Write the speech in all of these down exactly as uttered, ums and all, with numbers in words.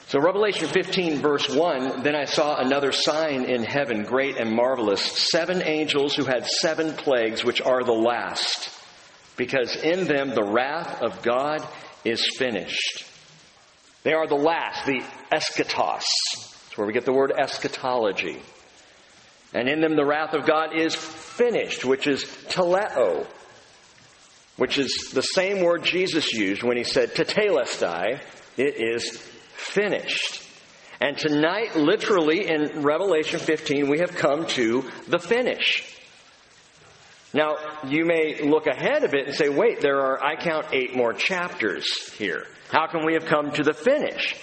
So Revelation fifteen verse one, then I saw another sign in heaven, great and marvelous, seven angels who had seven plagues, which are the last, because in them the wrath of God is finished. They are the last, the eschatos. That's where we get the word eschatology. And in them the wrath of God is finished, which is teleo, which is the same word Jesus used when he said tetelestai. It is finished. And tonight, literally in Revelation fifteen, we have come to the finish. Now, you may look ahead a bit and say, wait, there are, I count, eight more chapters here. How can we have come to the finish?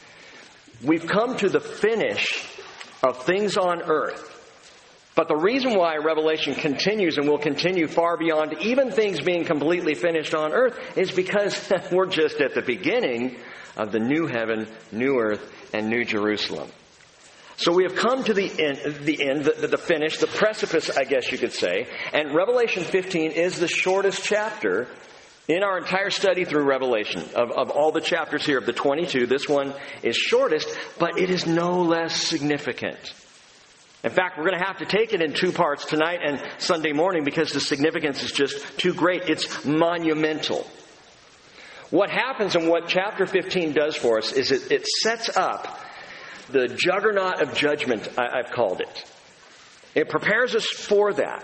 We've come to the finish of things on earth. But the reason why Revelation continues and will continue far beyond even things being completely finished on earth is because we're just at the beginning of the new heaven, new earth, and new Jerusalem. So we have come to the end, the end, the, the finish, the precipice, I guess you could say. And Revelation fifteen is the shortest chapter in our entire study through Revelation. Of, of all the chapters here, of the twenty-two, this one is shortest, but it is no less significant. In fact, we're going to have to take it in two parts tonight and Sunday morning because the significance is just too great. It's monumental. What happens and what chapter fifteen does for us is it, it sets up the juggernaut of judgment, I, I've called it. It prepares us for that.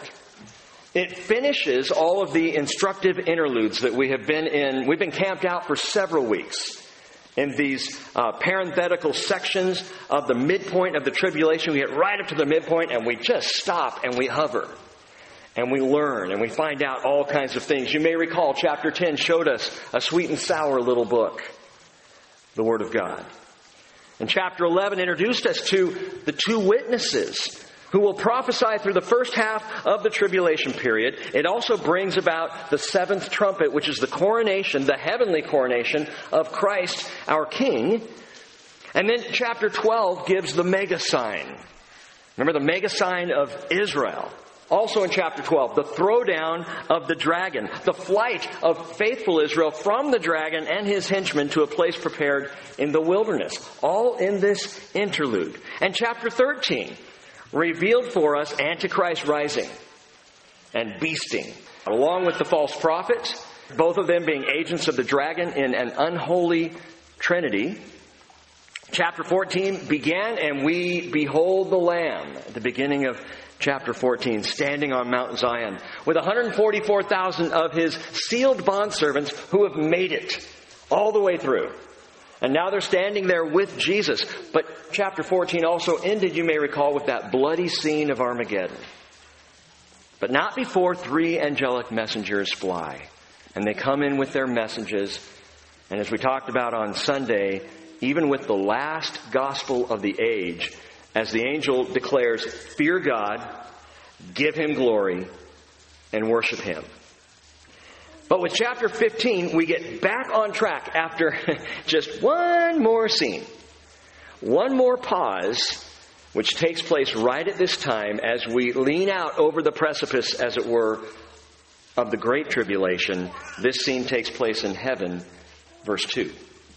It finishes all of the instructive interludes that we have been in. We've been camped out for several weeks in these uh, parenthetical sections of the midpoint of the tribulation. We get right up to the midpoint and we just stop and we hover. And we learn and we find out all kinds of things. You may recall chapter ten showed us a sweet and sour little book, the Word of God. And chapter eleven introduced us to the two witnesses who will prophesy through the first half of the tribulation period. It also brings about the seventh trumpet, which is the coronation, the heavenly coronation of Christ, our King. And then chapter twelve gives the mega sign. Remember the mega sign of Israel. Also in chapter twelve, the throwdown of the dragon, the flight of faithful Israel from the dragon and his henchmen to a place prepared in the wilderness. All in this interlude. And chapter thirteen revealed for us Antichrist rising and beasting, along with the false prophets, both of them being agents of the dragon in an unholy trinity. Chapter fourteen began, and we behold the Lamb at the beginning of chapter fourteen, standing on Mount Zion with one hundred forty-four thousand of his sealed bondservants who have made it all the way through. And now they're standing there with Jesus. But chapter fourteen also ended, you may recall, with that bloody scene of Armageddon. But not before three angelic messengers fly. And they come in with their messages. And as we talked about on Sunday, even with the last gospel of the age, as the angel declares, fear God, give Him glory, and worship Him. But with chapter fifteen, we get back on track after just one more scene. One more pause, which takes place right at this time as we lean out over the precipice, as it were, of the Great Tribulation. This scene takes place in heaven, verse two.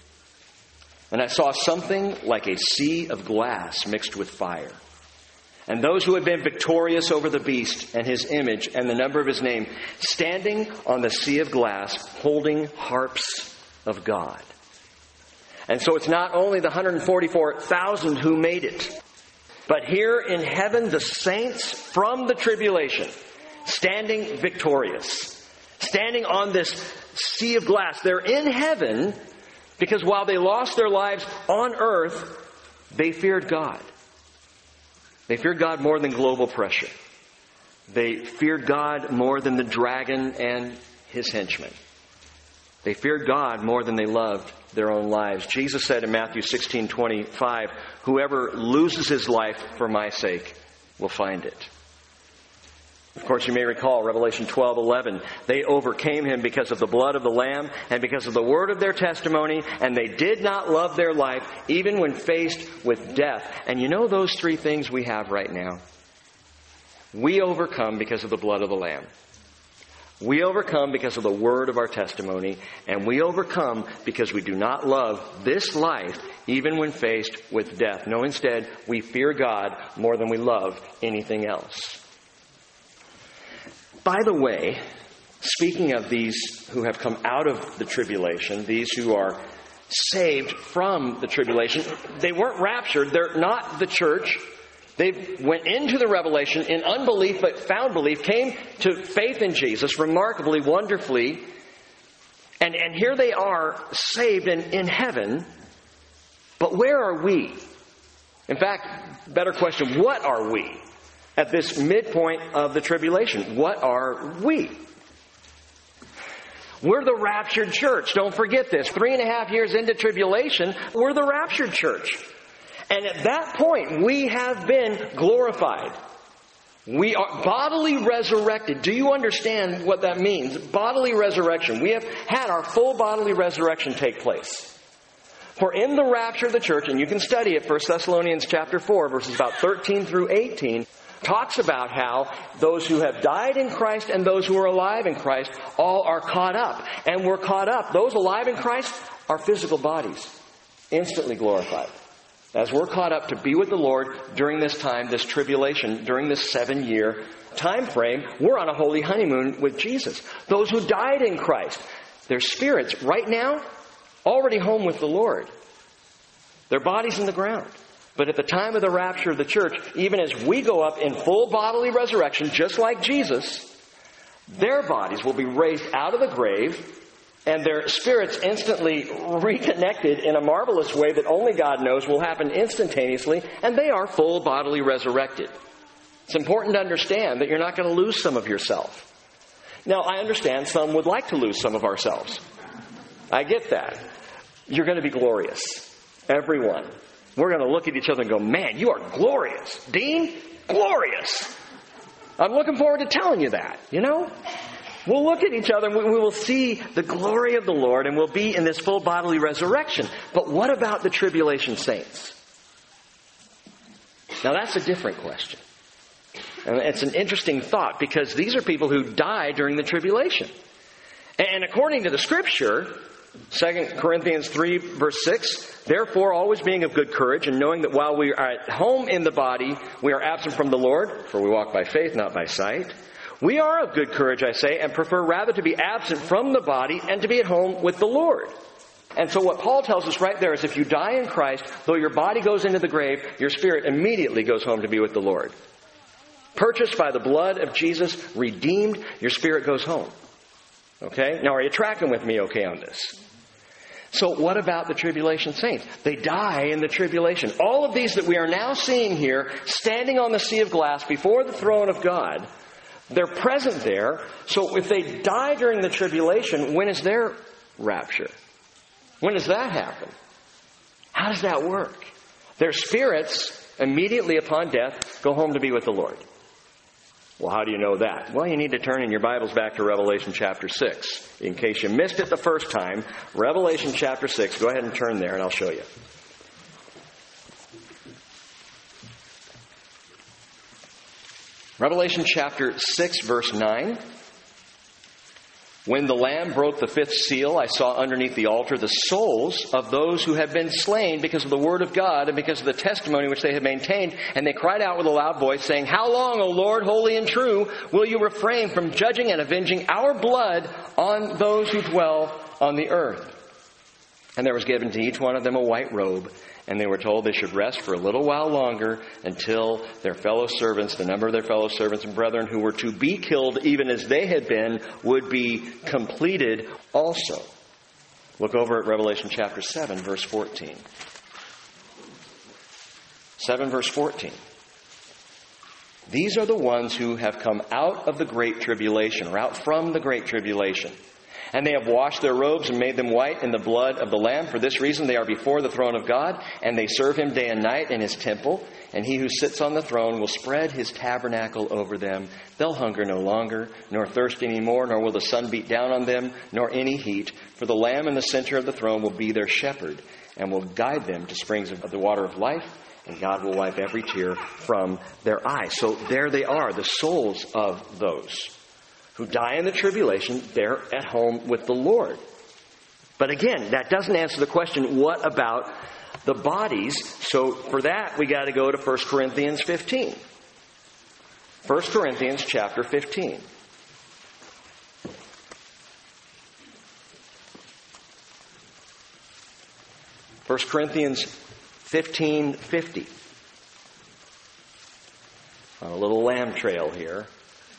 And I saw something like a sea of glass mixed with fire. And those who had been victorious over the beast and his image and the number of his name, standing on the sea of glass, holding harps of God. And so it's not only the one hundred forty-four thousand who made it, but here in heaven, the saints from the tribulation, standing victorious, standing on this sea of glass. They're in heaven because while they lost their lives on earth, they feared God. They feared God more than global pressure. They feared God more than the dragon and his henchmen. They feared God more than they loved their own lives. Jesus said in Matthew sixteen twenty-five, whoever loses his life for my sake will find it. Of course, you may recall Revelation twelve eleven. They overcame him because of the blood of the Lamb and because of the word of their testimony, and they did not love their life even when faced with death. And you know those three things we have right now? We overcome because of the blood of the Lamb. We overcome because of the word of our testimony, and we overcome because we do not love this life, even when faced with death. No, instead, we fear God more than we love anything else. By the way, speaking of these who have come out of the tribulation, these who are saved from the tribulation, they weren't raptured. They're not the church. They went into the revelation in unbelief, but found belief, came to faith in Jesus remarkably, wonderfully. And, and here they are saved in, in heaven. But where are we? In fact, better question, what are we at this midpoint of the tribulation? What are we? We're the raptured church. Don't forget this. Three and a half years into tribulation, we're the raptured church. And at that point, we have been glorified. We are bodily resurrected. Do you understand what that means? Bodily resurrection. We have had our full bodily resurrection take place. For in the rapture of the church, and you can study it, First Thessalonians chapter four, verses about thirteen through eighteen, talks about how those who have died in Christ and those who are alive in Christ all are caught up. And we're caught up. Those alive in Christ are physical bodies, instantly glorified. As we're caught up to be with the Lord during this time, this tribulation, during this seven-year time frame, we're on a holy honeymoon with Jesus. Those who died in Christ, their spirits right now already home with the Lord. Their bodies in the ground. But at the time of the rapture of the church, even as we go up in full bodily resurrection, just like Jesus, their bodies will be raised out of the grave, and their spirits instantly reconnected in a marvelous way that only God knows will happen instantaneously, and they are full bodily resurrected. It's important to understand that you're not going to lose some of yourself. Now, I understand some would like to lose some of ourselves. I get that. You're going to be glorious. Everyone. We're going to look at each other and go, man, you are glorious. Dean, glorious. I'm looking forward to telling you that, you know? We'll look at each other and we will see the glory of the Lord and we'll be in this full bodily resurrection. But what about the tribulation saints? Now that's a different question. And it's an interesting thought because these are people who die during the tribulation. And according to the Scripture, Second Corinthians three, verse six, therefore, always being of good courage and knowing that while we are at home in the body, we are absent from the Lord, for we walk by faith, not by sight. We are of good courage, I say, and prefer rather to be absent from the body and to be at home with the Lord. And so what Paul tells us right there is if you die in Christ, though your body goes into the grave, your spirit immediately goes home to be with the Lord. Purchased by the blood of Jesus, redeemed, your spirit goes home. Okay? Now, are you tracking with me okay on this? So what about the tribulation saints? They die in the tribulation. All of these that we are now seeing here, standing on the sea of glass before the throne of God, they're present there. So if they die during the tribulation, when is their rapture? When does that happen? How does that work? Their spirits, immediately upon death, go home to be with the Lord. Well, how do you know that? Well, you need to turn in your Bibles back to Revelation chapter six. In case you missed it the first time, Revelation chapter six. Go ahead and turn there and I'll show you. Revelation chapter six, verse nine. When the Lamb broke the fifth seal, I saw underneath the altar the souls of those who had been slain because of the word of God and because of the testimony which they had maintained. And they cried out with a loud voice, saying, How long, O Lord, holy and true, will you refrain from judging and avenging our blood on those who dwell on the earth? And there was given to each one of them a white robe, and they were told they should rest for a little while longer until their fellow servants, the number of their fellow servants and brethren who were to be killed even as they had been, would be completed also. Look over at Revelation chapter seven, verse fourteen. seven, verse fourteen. These are the ones who have come out of the great tribulation, or out from the great tribulation. And they have washed their robes and made them white in the blood of the Lamb. For this reason they are before the throne of God, and they serve Him day and night in His temple. And He who sits on the throne will spread His tabernacle over them. They'll hunger no longer, nor thirst any more, nor will the sun beat down on them, nor any heat. For the Lamb in the center of the throne will be their shepherd, and will guide them to springs of the water of life. And God will wipe every tear from their eyes. So there they are, the souls of those who die in the tribulation, they're at home with the Lord. But again, that doesn't answer the question, what about the bodies? So for that, we got to go to First Corinthians fifteen. First Corinthians chapter fifteen. First Corinthians fifteen fifty. On a little lamb trail here.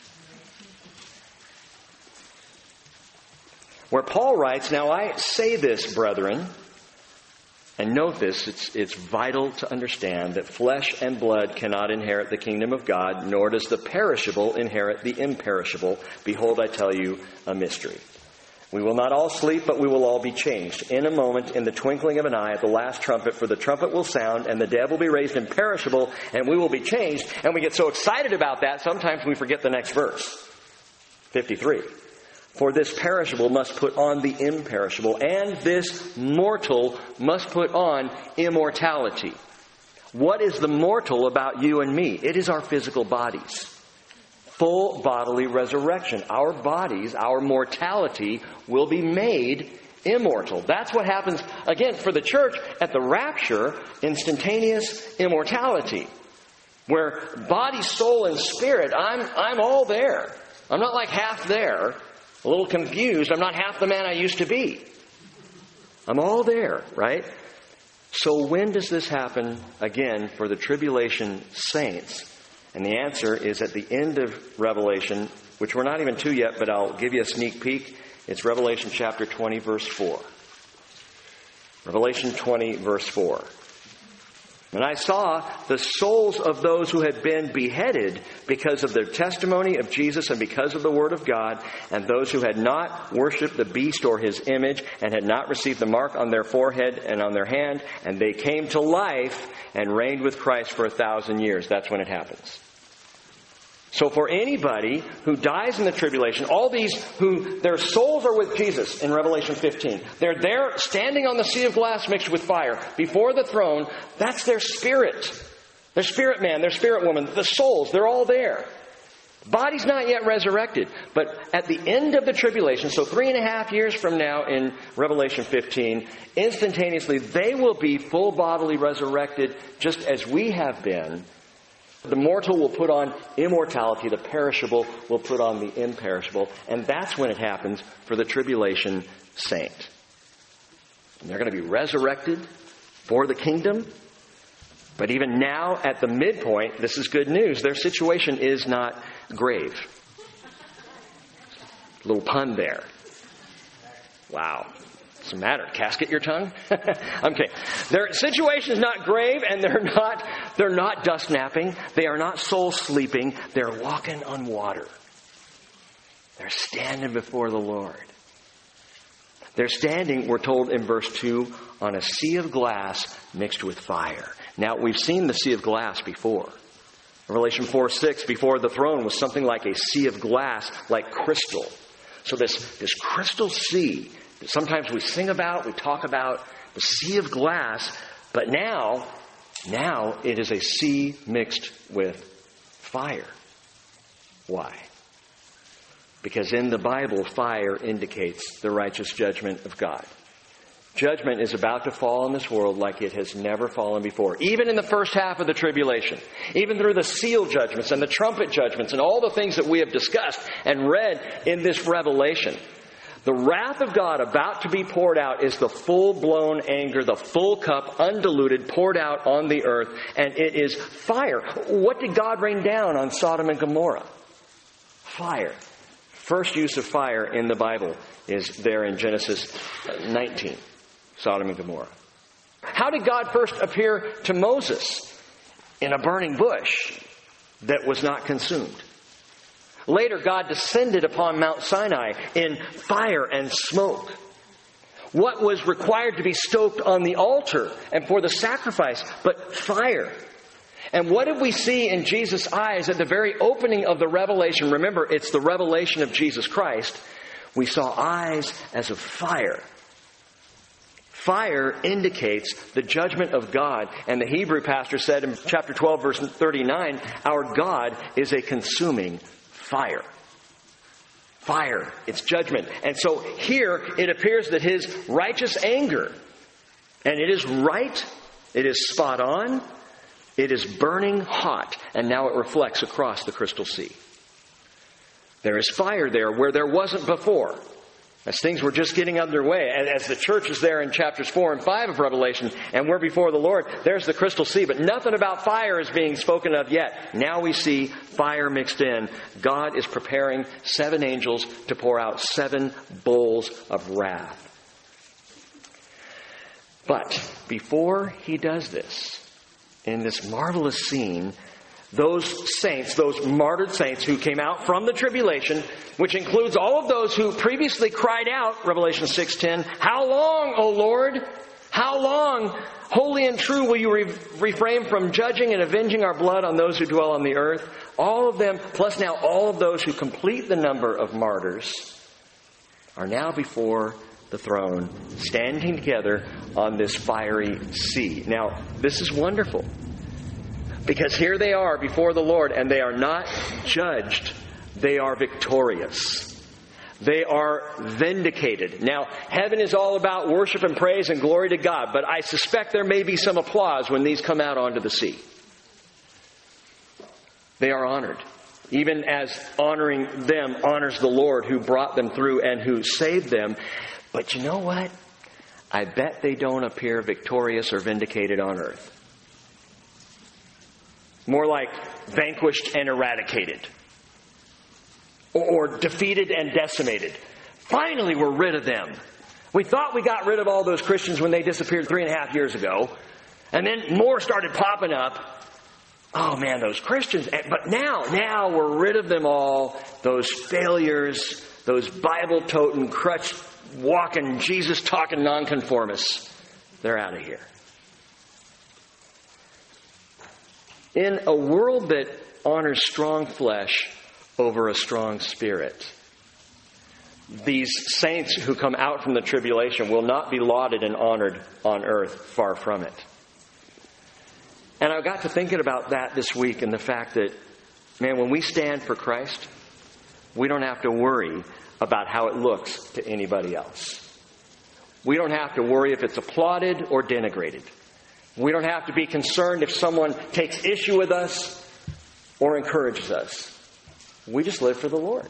Where Paul writes, "Now I say this, brethren," and note this, it's, it's vital to understand that flesh and blood cannot inherit the kingdom of God, nor does the perishable inherit the imperishable. Behold, I tell you a mystery. We will not all sleep, but we will all be changed. In a moment, in the twinkling of an eye, at the last trumpet, for the trumpet will sound, and the dead will be raised imperishable, and we will be changed. And we get so excited about that, sometimes we forget the next verse. fifty-three. For this perishable must put on the imperishable, and this mortal must put on immortality. What is the mortal about you and me? It is our physical bodies. Full bodily resurrection. Our bodies, our mortality will be made immortal. That's what happens, again, for the church at the rapture, instantaneous immortality. Where body, soul, and spirit, I'm, I'm all there. I'm not like half there. A little confused. I'm not half the man I used to be. I'm all there, right? So when does this happen again for the tribulation saints? And the answer is at the end of Revelation, which we're not even to yet, but I'll give you a sneak peek. It's Revelation chapter twenty, verse four. Revelation twenty, verse four. And I saw the souls of those who had been beheaded because of their testimony of Jesus and because of the word of God, and those who had not worshipped the beast or his image and had not received the mark on their forehead and on their hand, and they came to life and reigned with Christ for a thousand years. That's when it happens. So for anybody who dies in the tribulation, all these who their souls are with Jesus in Revelation fifteen, they're there standing on the sea of glass mixed with fire before the throne. That's their spirit. Their spirit man, their spirit woman, the souls, they're all there. Body's not yet resurrected. But at the end of the tribulation, so three and a half years from now in Revelation fifteen, instantaneously they will be full bodily resurrected just as we have been. The mortal will put on immortality. The perishable will put on the imperishable. And that's when it happens for the tribulation saint. And they're going to be resurrected for the kingdom. But even now, at the midpoint, this is good news. Their situation is not grave. Little pun there. Wow. What's the matter? Casket your tongue? Okay. Their situation is not grave, and they're not they're not dust napping. They are not soul sleeping. They're walking on water. They're standing before the Lord. They're standing, we're told in verse two, on a sea of glass mixed with fire. Now, we've seen the sea of glass before. Revelation four six, before the throne was something like a sea of glass, like crystal. So this, this crystal sea, sometimes we sing about, we talk about the sea of glass, but now, now it is a sea mixed with fire. Why? Because in the Bible, fire indicates the righteous judgment of God. Judgment is about to fall on this world like it has never fallen before. Even in the first half of the tribulation. Even through the seal judgments and the trumpet judgments and all the things that we have discussed and read in this Revelation. The wrath of God about to be poured out is the full-blown anger, the full cup, undiluted, poured out on the earth. And it is fire. What did God rain down on Sodom and Gomorrah? Fire. First use of fire in the Bible is there in Genesis nineteen. Sodom and Gomorrah. How did God first appear to Moses? In a burning bush that was not consumed. Later, God descended upon Mount Sinai in fire and smoke. What was required to be stoked on the altar and for the sacrifice but fire? And what did we see in Jesus' eyes at the very opening of the revelation? Remember, it's the revelation of Jesus Christ. We saw eyes as of fire. Fire indicates the judgment of God. And the Hebrew pastor said in chapter twelve, verse thirty-nine, our God is a consuming fire. fire. It's judgment. And so here it appears that his righteous anger, and it is right, it is spot on, it is burning hot, and now it reflects across the crystal sea. There is fire there where there wasn't before. As things were just getting underway, as the church is there in chapters four and five of Revelation, and we're before the Lord, there's the crystal sea, but nothing about fire is being spoken of yet. Now we see fire mixed in. God is preparing seven angels to pour out seven bowls of wrath. But before he does this, in this marvelous scene, those saints, those martyred saints who came out from the tribulation, which includes all of those who previously cried out, Revelation six ten, "How long, O Lord? How long, holy and true, will you re- refrain from judging and avenging our blood on those who dwell on the earth?" All of them, plus now all of those who complete the number of martyrs, are now before the throne, standing together on this fiery sea. Now, this is wonderful. Because here they are before the Lord, and they are not judged. They are victorious. They are vindicated. Now, heaven is all about worship and praise and glory to God, but I suspect there may be some applause when these come out onto the sea. They are honored, even as honoring them honors the Lord who brought them through and who saved them. But you know what? I bet they don't appear victorious or vindicated on earth. More like vanquished and eradicated. Or defeated and decimated. Finally, we're rid of them. We thought we got rid of all those Christians when they disappeared three and a half years ago. And then more started popping up. Oh man, those Christians. But now, now we're rid of them all. Those failures, those Bible-toting, crutch-walking, Jesus-talking nonconformists. They're out of here. In a world that honors strong flesh over a strong spirit, these saints who come out from the tribulation will not be lauded and honored on earth, far from it. And I got to thinking about that this week, and the fact that, man, when we stand for Christ, we don't have to worry about how it looks to anybody else. We don't have to worry if it's applauded or denigrated. We don't have to be concerned if someone takes issue with us or encourages us. We just live for the Lord.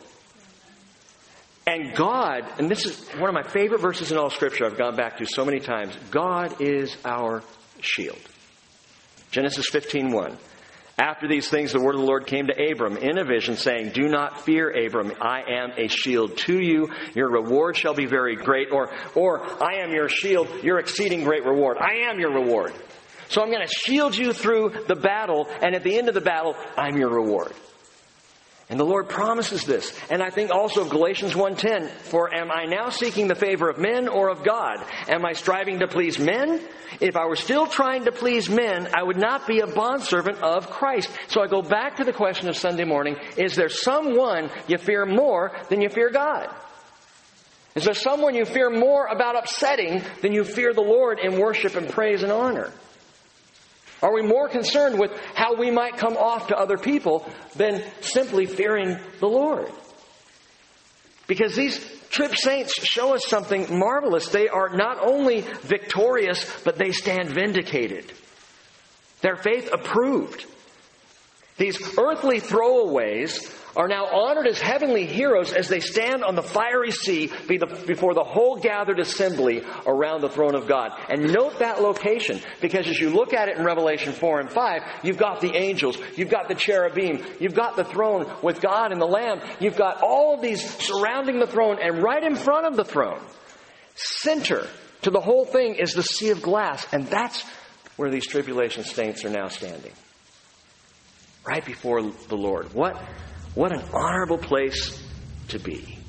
And God, and this is one of my favorite verses in all Scripture I've gone back to so many times, God is our shield. Genesis fifteen one. After these things, the word of the Lord came to Abram in a vision, saying, "Do not fear, Abram. I am a shield to you. Your reward shall be very great." Or, or I am your shield, your exceeding great reward. I am your reward. So I'm going to shield you through the battle, and at the end of the battle, I'm your reward. And the Lord promises this. And I think also of Galatians one ten, "For am I now seeking the favor of men or of God? Am I striving to please men? If I were still trying to please men, I would not be a bondservant of Christ." So I go back to the question of Sunday morning, is there someone you fear more than you fear God? Is there someone you fear more about upsetting than you fear the Lord in worship and praise and honor? Are we more concerned with how we might come off to other people than simply fearing the Lord? Because these trib saints show us something marvelous. They are not only victorious, but they stand vindicated. Their faith approved. These earthly throwaways are now honored as heavenly heroes as they stand on the fiery sea before the whole gathered assembly around the throne of God. And note that location, because as you look at it in Revelation four and five, you've got the angels, you've got the cherubim, you've got the throne with God and the Lamb, you've got all of these surrounding the throne, and right in front of the throne, center to the whole thing is the sea of glass, and that's where these tribulation saints are now standing. Right before the Lord. What What an honorable place to be.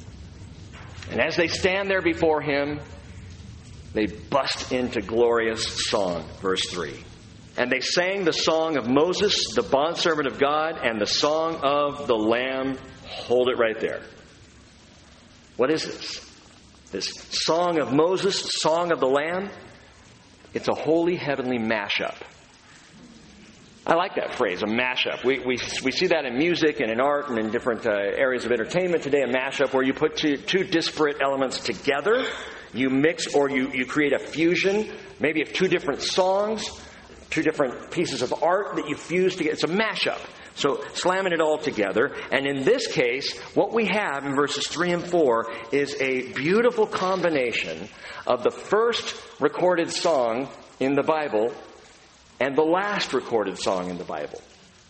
And as they stand there before Him, they bust into glorious song. Verse three. "And they sang the song of Moses, the bondservant of God, and the song of the Lamb." Hold it right there. What is this? This song of Moses, song of the Lamb? It's a holy heavenly mashup. I like that phrase, a mashup. We, we, we see that in music and in art and in different uh, areas of entertainment today, a mashup where you put two, two disparate elements together. You mix or you, you create a fusion, maybe of two different songs, two different pieces of art that you fuse together. It's a mashup. So slamming it all together. And in this case, what we have in verses three and four is a beautiful combination of the first recorded song in the Bible and the last recorded song in the Bible.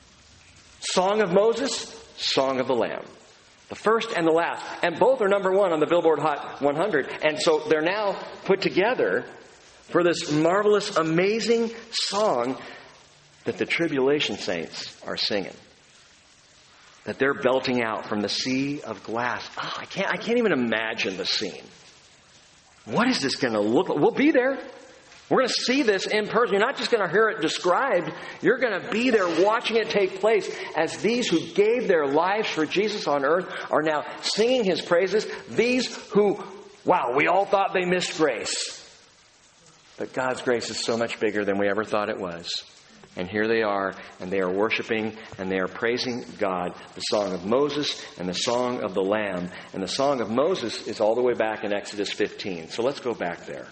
Song of Moses, Song of the Lamb. The first and the last. And both are number one on the Billboard Hot one hundred. And so they're now put together for this marvelous, amazing song that the tribulation saints are singing. That they're belting out from the sea of glass. Oh, I can't, I can't even imagine the scene. What is this going to look like? We'll be there. We're going to see this in person. You're not just going to hear it described. You're going to be there watching it take place as these who gave their lives for Jesus on earth are now singing His praises. These who, wow, we all thought they missed grace. But God's grace is so much bigger than we ever thought it was. And here they are, and they are worshiping, and they are praising God. The Song of Moses and the Song of the Lamb. And the Song of Moses is all the way back in Exodus fifteen. So let's go back there.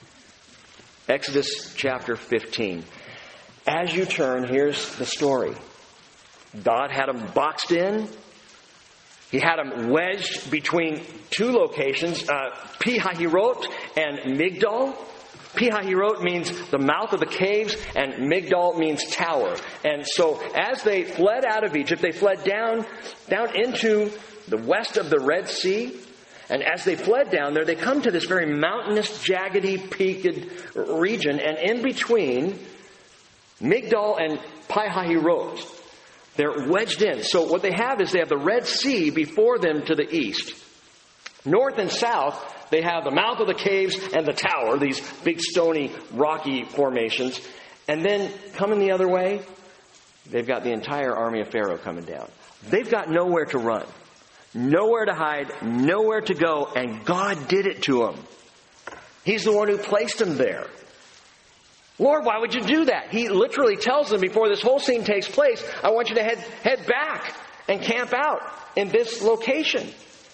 Exodus chapter fifteen. As you turn, here's the story. God had them boxed in. He had them wedged between two locations, uh, Pi-Hahirot and Migdol. Pi-Hahirot means the mouth of the caves, and Migdol means tower. And so as they fled out of Egypt, they fled down, down into the west of the Red Sea. And as they fled down there, they come to this very mountainous, jaggedy, peaked region. And in between Migdol and Pi-Hahirot, they're wedged in. So what they have is they have the Red Sea before them to the east. North and south, they have the mouth of the caves and the tower, these big stony, rocky formations. And then coming the other way, they've got the entire army of Pharaoh coming down. They've got nowhere to run. Nowhere to hide, nowhere to go, and God did it to them. He's the one who placed them there. Lord, why would you do that? He literally tells them before this whole scene takes place, I want you to head, head back and camp out in this location.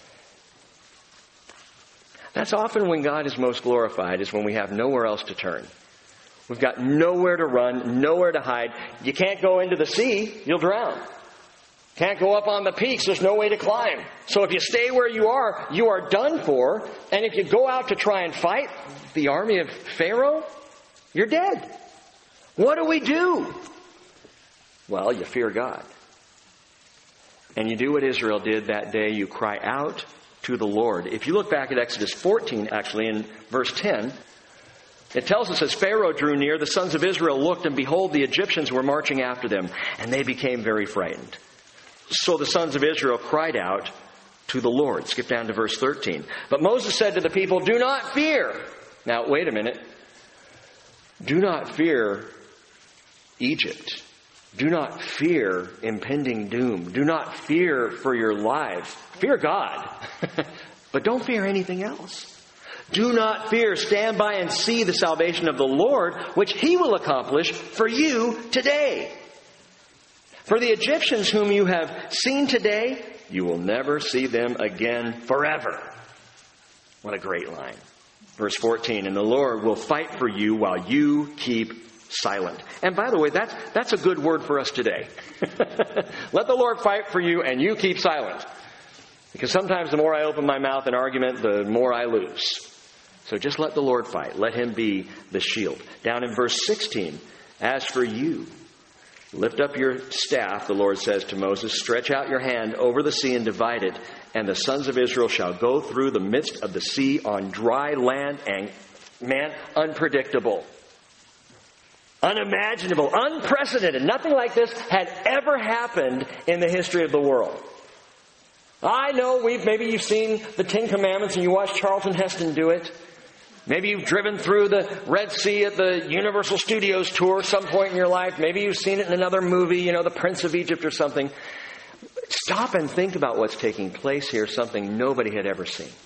That's often when God is most glorified, is when we have nowhere else to turn. We've got nowhere to run, nowhere to hide. You can't go into the sea, you'll drown. Can't go up on the peaks. There's no way to climb. So if you stay where you are, you are done for. And if you go out to try and fight the army of Pharaoh, you're dead. What do we do? Well, you fear God. And you do what Israel did that day. You cry out to the Lord. If you look back at Exodus fourteen, actually, in verse ten, it tells us as Pharaoh drew near, the sons of Israel looked, and behold, the Egyptians were marching after them, and they became very frightened. So the sons of Israel cried out to the Lord. Skip down to verse thirteen. But Moses said to the people, do not fear. Now, wait a minute. Do not fear Egypt. Do not fear impending doom. Do not fear for your lives. Fear God. But don't fear anything else. Do not fear. Stand by and see the salvation of the Lord, which He will accomplish for you today. For the Egyptians whom you have seen today, you will never see them again forever. What a great line. Verse fourteen, and the Lord will fight for you while you keep silent. And by the way, that's, that's a good word for us today. Let the Lord fight for you and you keep silent. Because sometimes the more I open my mouth in argument, the more I lose. So just let the Lord fight. Let Him be the shield. Down in verse sixteen, as for you, lift up your staff, the Lord says to Moses, stretch out your hand over the sea and divide it, and the sons of Israel shall go through the midst of the sea on dry land. And, man, unpredictable, unimaginable, unprecedented. Nothing like this had ever happened in the history of the world. I know we've maybe you've seen the Ten Commandments and you watched Charlton Heston do it. Maybe you've driven through the Red Sea at the Universal Studios tour some point in your life. Maybe you've seen it in another movie, you know, The Prince of Egypt or something. Stop and think about what's taking place here, something nobody had ever seen.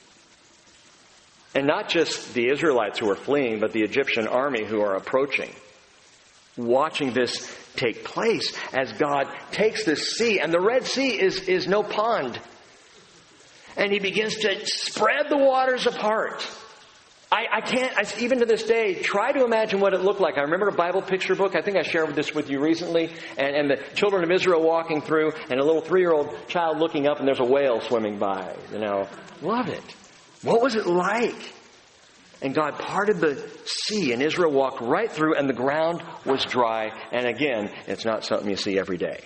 And not just the Israelites who are fleeing, but the Egyptian army who are approaching. watching this take place as God takes this sea, and the Red Sea is, is no pond. And he begins to spread the waters apart. I, I can't, I, even to this day, try to imagine what it looked like. I remember a Bible picture book. I think I shared this with you recently. And, and the children of Israel walking through, and a little three-year-old child looking up, and there's a whale swimming by. You know, love it. What was it like? And God parted the sea, and Israel walked right through, and the ground was dry. And again, it's not something you see every day.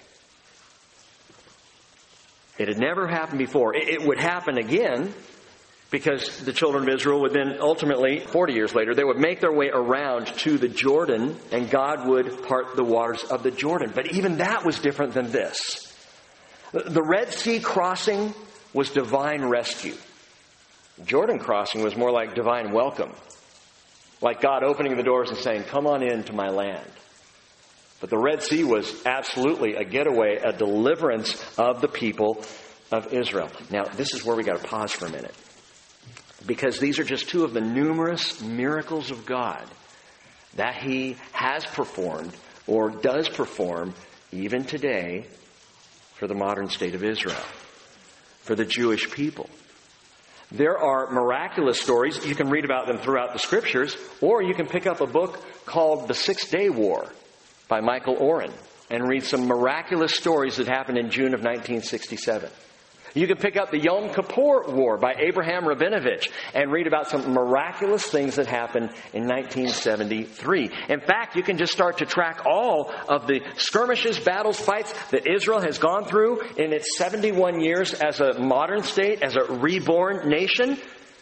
It had never happened before. It, it would happen again, because the children of Israel would then ultimately, forty years later, they would make their way around to the Jordan, and God would part the waters of the Jordan. But even that was different than this. The Red Sea crossing was divine rescue. Jordan crossing was more like divine welcome. Like God opening the doors and saying, come on into my land. But the Red Sea was absolutely a getaway, a deliverance of the people of Israel. Now, this is where we got to pause for a minute. Because these are just two of the numerous miracles of God that He has performed or does perform even today for the modern state of Israel, for the Jewish people. There are miraculous stories. You can read about them throughout the Scriptures, or you can pick up a book called The Six-Day War by Michael Oren and read some miraculous stories that happened in June of nineteen sixty-seven. You can pick up the Yom Kippur War by Abraham Rabinovich and read about some miraculous things that happened in nineteen seventy-three. In fact, you can just start to track all of the skirmishes, battles, fights that Israel has gone through in its seventy-one years as a modern state, as a reborn nation.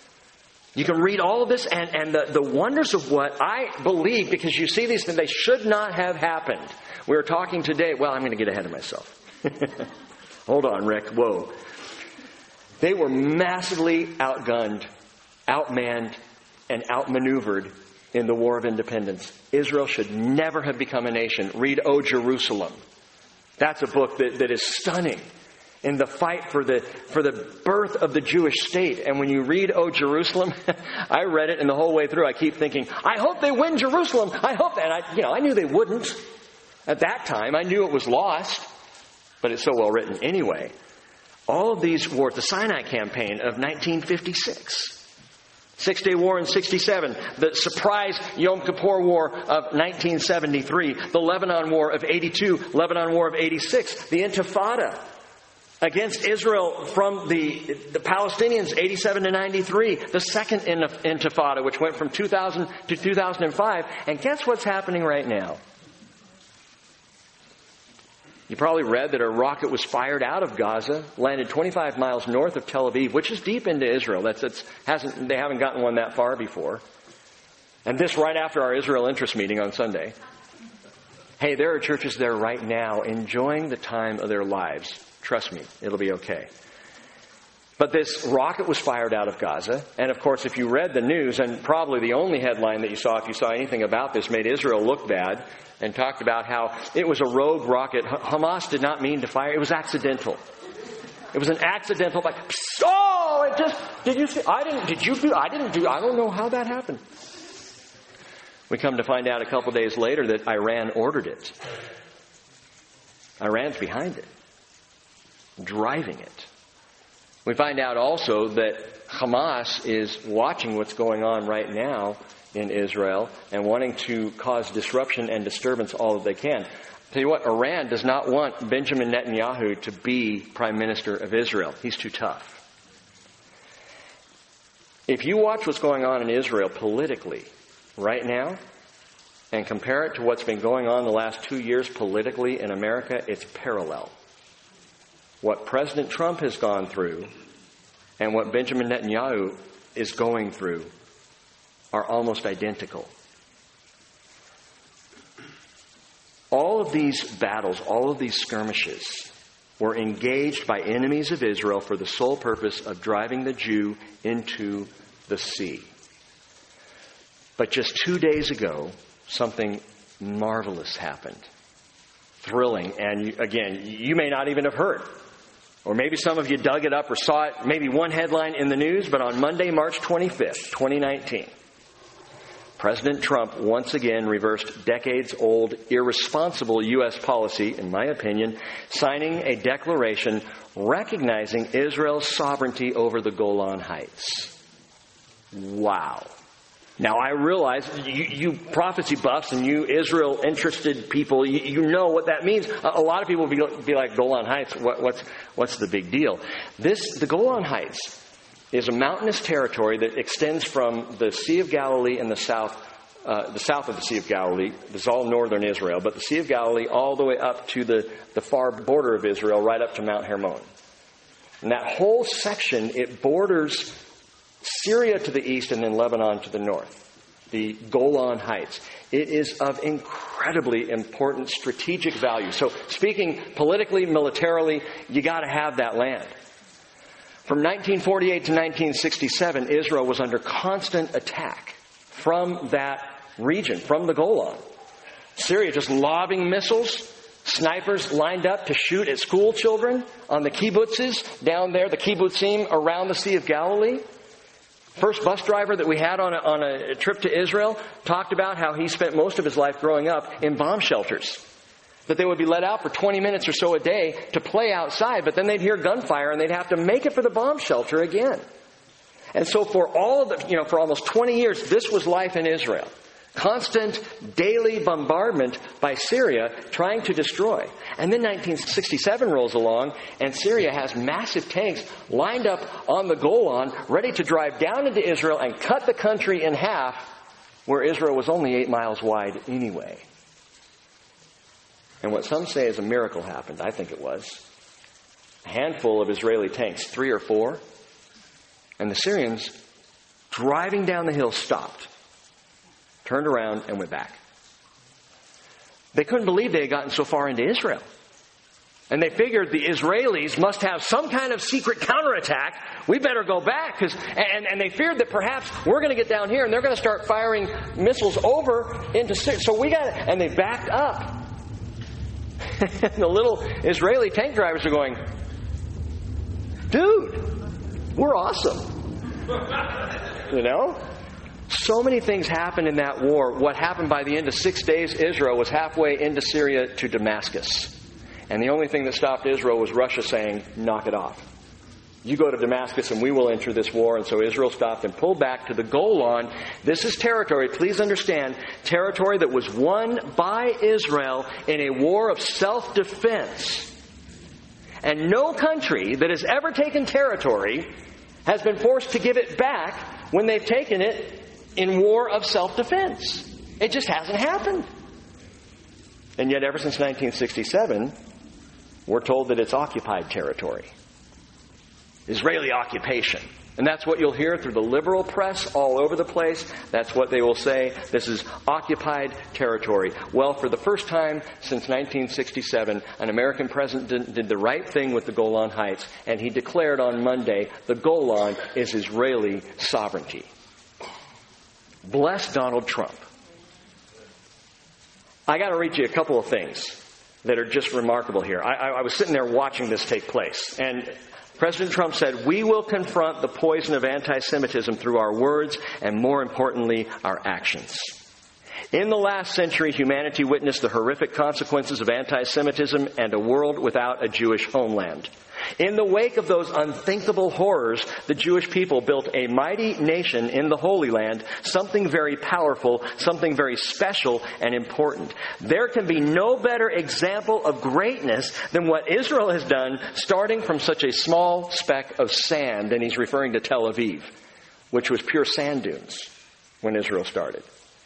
You can read all of this and, and the, the wonders of what I believe, because you see these things, they should not have happened. We were talking today, well, I'm going to get ahead of myself. Hold on, Rick. Whoa. They were massively outgunned, outmanned, and outmaneuvered in the War of Independence. Israel should never have become a nation. Read O Jerusalem. That's a book that, that is stunning in the fight for the for the birth of the Jewish state. And when you read O Jerusalem, I read it, and the whole way through I keep thinking, I hope they win Jerusalem. I hope that. And I, you know, I knew they wouldn't. At that time, I knew it was lost, but it's so well written anyway. All of these wars, the Sinai Campaign of nineteen fifty-six, Six-Day War in sixty-seven, the surprise Yom Kippur War of nineteen seventy-three, the Lebanon War of eighty-two, Lebanon War of eighty-six, the Intifada against Israel from the, the Palestinians, eighty-seven to ninety-three, the second Intifada, which went from two thousand to two thousand five. And guess what's happening right now? You probably read that a rocket was fired out of Gaza, landed twenty-five miles north of Tel Aviv, which is deep into Israel. That's, that's hasn't they haven't gotten one that far before. And this right after our Israel interest meeting on Sunday. Hey, there are churches there right now enjoying the time of their lives. Trust me, it'll be okay. But this rocket was fired out of Gaza. And of course, if you read the news, and probably the only headline that you saw, if you saw anything about this, made Israel look bad, and talked about how it was a rogue rocket. Hamas did not mean to fire. It was accidental. It was an accidental, like, oh, it just, did you see, I didn't, did you do, I didn't do, I don't know how that happened. We come to find out a couple days later that Iran ordered it. Iran's behind it, driving it. We find out also that Hamas is watching what's going on right now in Israel and wanting to cause disruption and disturbance all that they can. Tell you what, Iran does not want Benjamin Netanyahu to be Prime Minister of Israel. He's too tough. If you watch what's going on in Israel politically right now and compare it to what's been going on the last two years politically in America, it's parallel. What President Trump has gone through and what Benjamin Netanyahu is going through are almost identical. All of these battles, all of these skirmishes were engaged by enemies of Israel for the sole purpose of driving the Jew into the sea. But just two days ago, something marvelous happened. Thrilling. And you, again, you may not even have heard. Or maybe some of you dug it up or saw it, maybe one headline in the news, but on Monday, March twenty-fifth, twenty nineteen, President Trump once again reversed decades-old irresponsible U S policy, in my opinion, signing a declaration recognizing Israel's sovereignty over the Golan Heights. Wow. Now, I realize you, you prophecy buffs and you Israel-interested people, you, you know what that means. A, a lot of people will be, be like, Golan Heights, what, what's, what's the big deal? This, the Golan Heights is a mountainous territory that extends from the Sea of Galilee in the south, uh, the south of the Sea of Galilee. This is all northern Israel, but the Sea of Galilee all the way up to the, the far border of Israel, right up to Mount Hermon. And that whole section, it borders Syria to the east and then Lebanon to the north. The Golan Heights. It is of incredibly important strategic value. So speaking politically, militarily, you got to have that land. From nineteen forty-eight to nineteen sixty-seven, Israel was under constant attack from that region, from the Golan. Syria just lobbing missiles, snipers lined up to shoot at school children on the kibbutzes down there, the kibbutzim around the Sea of Galilee. First bus driver that we had on a, on a trip to Israel talked about how he spent most of his life growing up in bomb shelters. That they would be let out for twenty minutes or so a day to play outside, but then they'd hear gunfire and they'd have to make it for the bomb shelter again. And so for all of the, you know, for almost twenty years, this was life in Israel. Constant daily bombardment by Syria trying to destroy. And then nineteen sixty-seven rolls along and Syria has massive tanks lined up on the Golan ready to drive down into Israel and cut the country in half where Israel was only eight miles wide anyway. And what some say is a miracle happened. I think it was. A handful of Israeli tanks, three or four. And the Syrians, driving down the hill, stopped. Turned around and went back. They couldn't believe they had gotten so far into Israel. And they figured the Israelis must have some kind of secret counterattack. We better go back. Cause, and, and they feared that perhaps we're going to get down here and they're going to start firing missiles over into Syria. So we got it. And they backed up. And the little Israeli tank drivers are going, dude, we're awesome. You know? So many things happened in that war. What happened by the end of six days, Israel was halfway into Syria to Damascus. And the only thing that stopped Israel was Russia saying, knock it off. You go to Damascus and we will enter this war. And so Israel stopped and pulled back to the Golan. This is territory, please understand, territory that was won by Israel in a war of self-defense. And no country that has ever taken territory has been forced to give it back when they've taken it in war of self-defense. It just hasn't happened. And yet ever since nineteen sixty-seven, we're told that it's occupied territory. Israeli occupation. And that's what you'll hear through the liberal press all over the place. That's what they will say. This is occupied territory. Well, for the first time since nineteen sixty-seven, an American president did the right thing with the Golan Heights, and he declared on Monday, the Golan is Israeli sovereignty. Bless Donald Trump. I got to read you a couple of things that are just remarkable here. I, I, I was sitting there watching this take place, and President Trump said, we will confront the poison of anti-Semitism through our words and, more importantly, our actions. In the last century, humanity witnessed the horrific consequences of anti-Semitism and a world without a Jewish homeland. In the wake of those unthinkable horrors, the Jewish people built a mighty nation in the Holy Land, something very powerful, something very special and important. There can be no better example of greatness than what Israel has done, starting from such a small speck of sand, and he's referring to Tel Aviv, which was pure sand dunes when Israel started.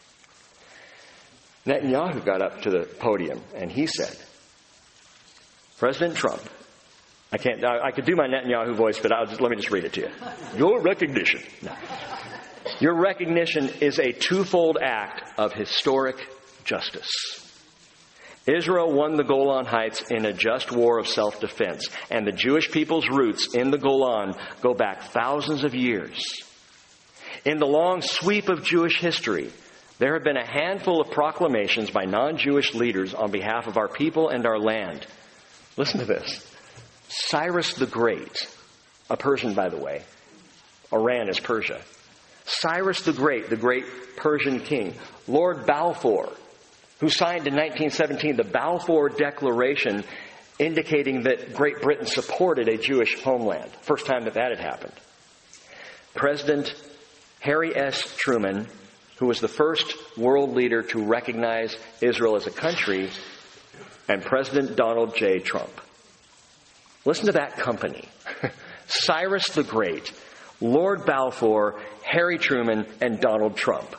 Netanyahu got up to the podium and he said, President Trump, I can't, I, I could do my Netanyahu voice, but I'll just, let me just read it to you. Your recognition. No. Your recognition is a twofold act of historic justice. Israel won the Golan Heights in a just war of self-defense, and the Jewish people's roots in the Golan go back thousands of years. In the long sweep of Jewish history, there have been a handful of proclamations by non-Jewish leaders on behalf of our people and our land. Listen to this. Cyrus the Great, a Persian, by the way. Iran is Persia. Cyrus the Great, the great Persian king. Lord Balfour, who signed in nineteen seventeen the Balfour Declaration, indicating that Great Britain supported a Jewish homeland. First time that that had happened. President Harry S. Truman, who was the first world leader to recognize Israel as a country, and President Donald J. Trump. Listen to that company. Cyrus the Great, Lord Balfour, Harry Truman, and Donald Trump.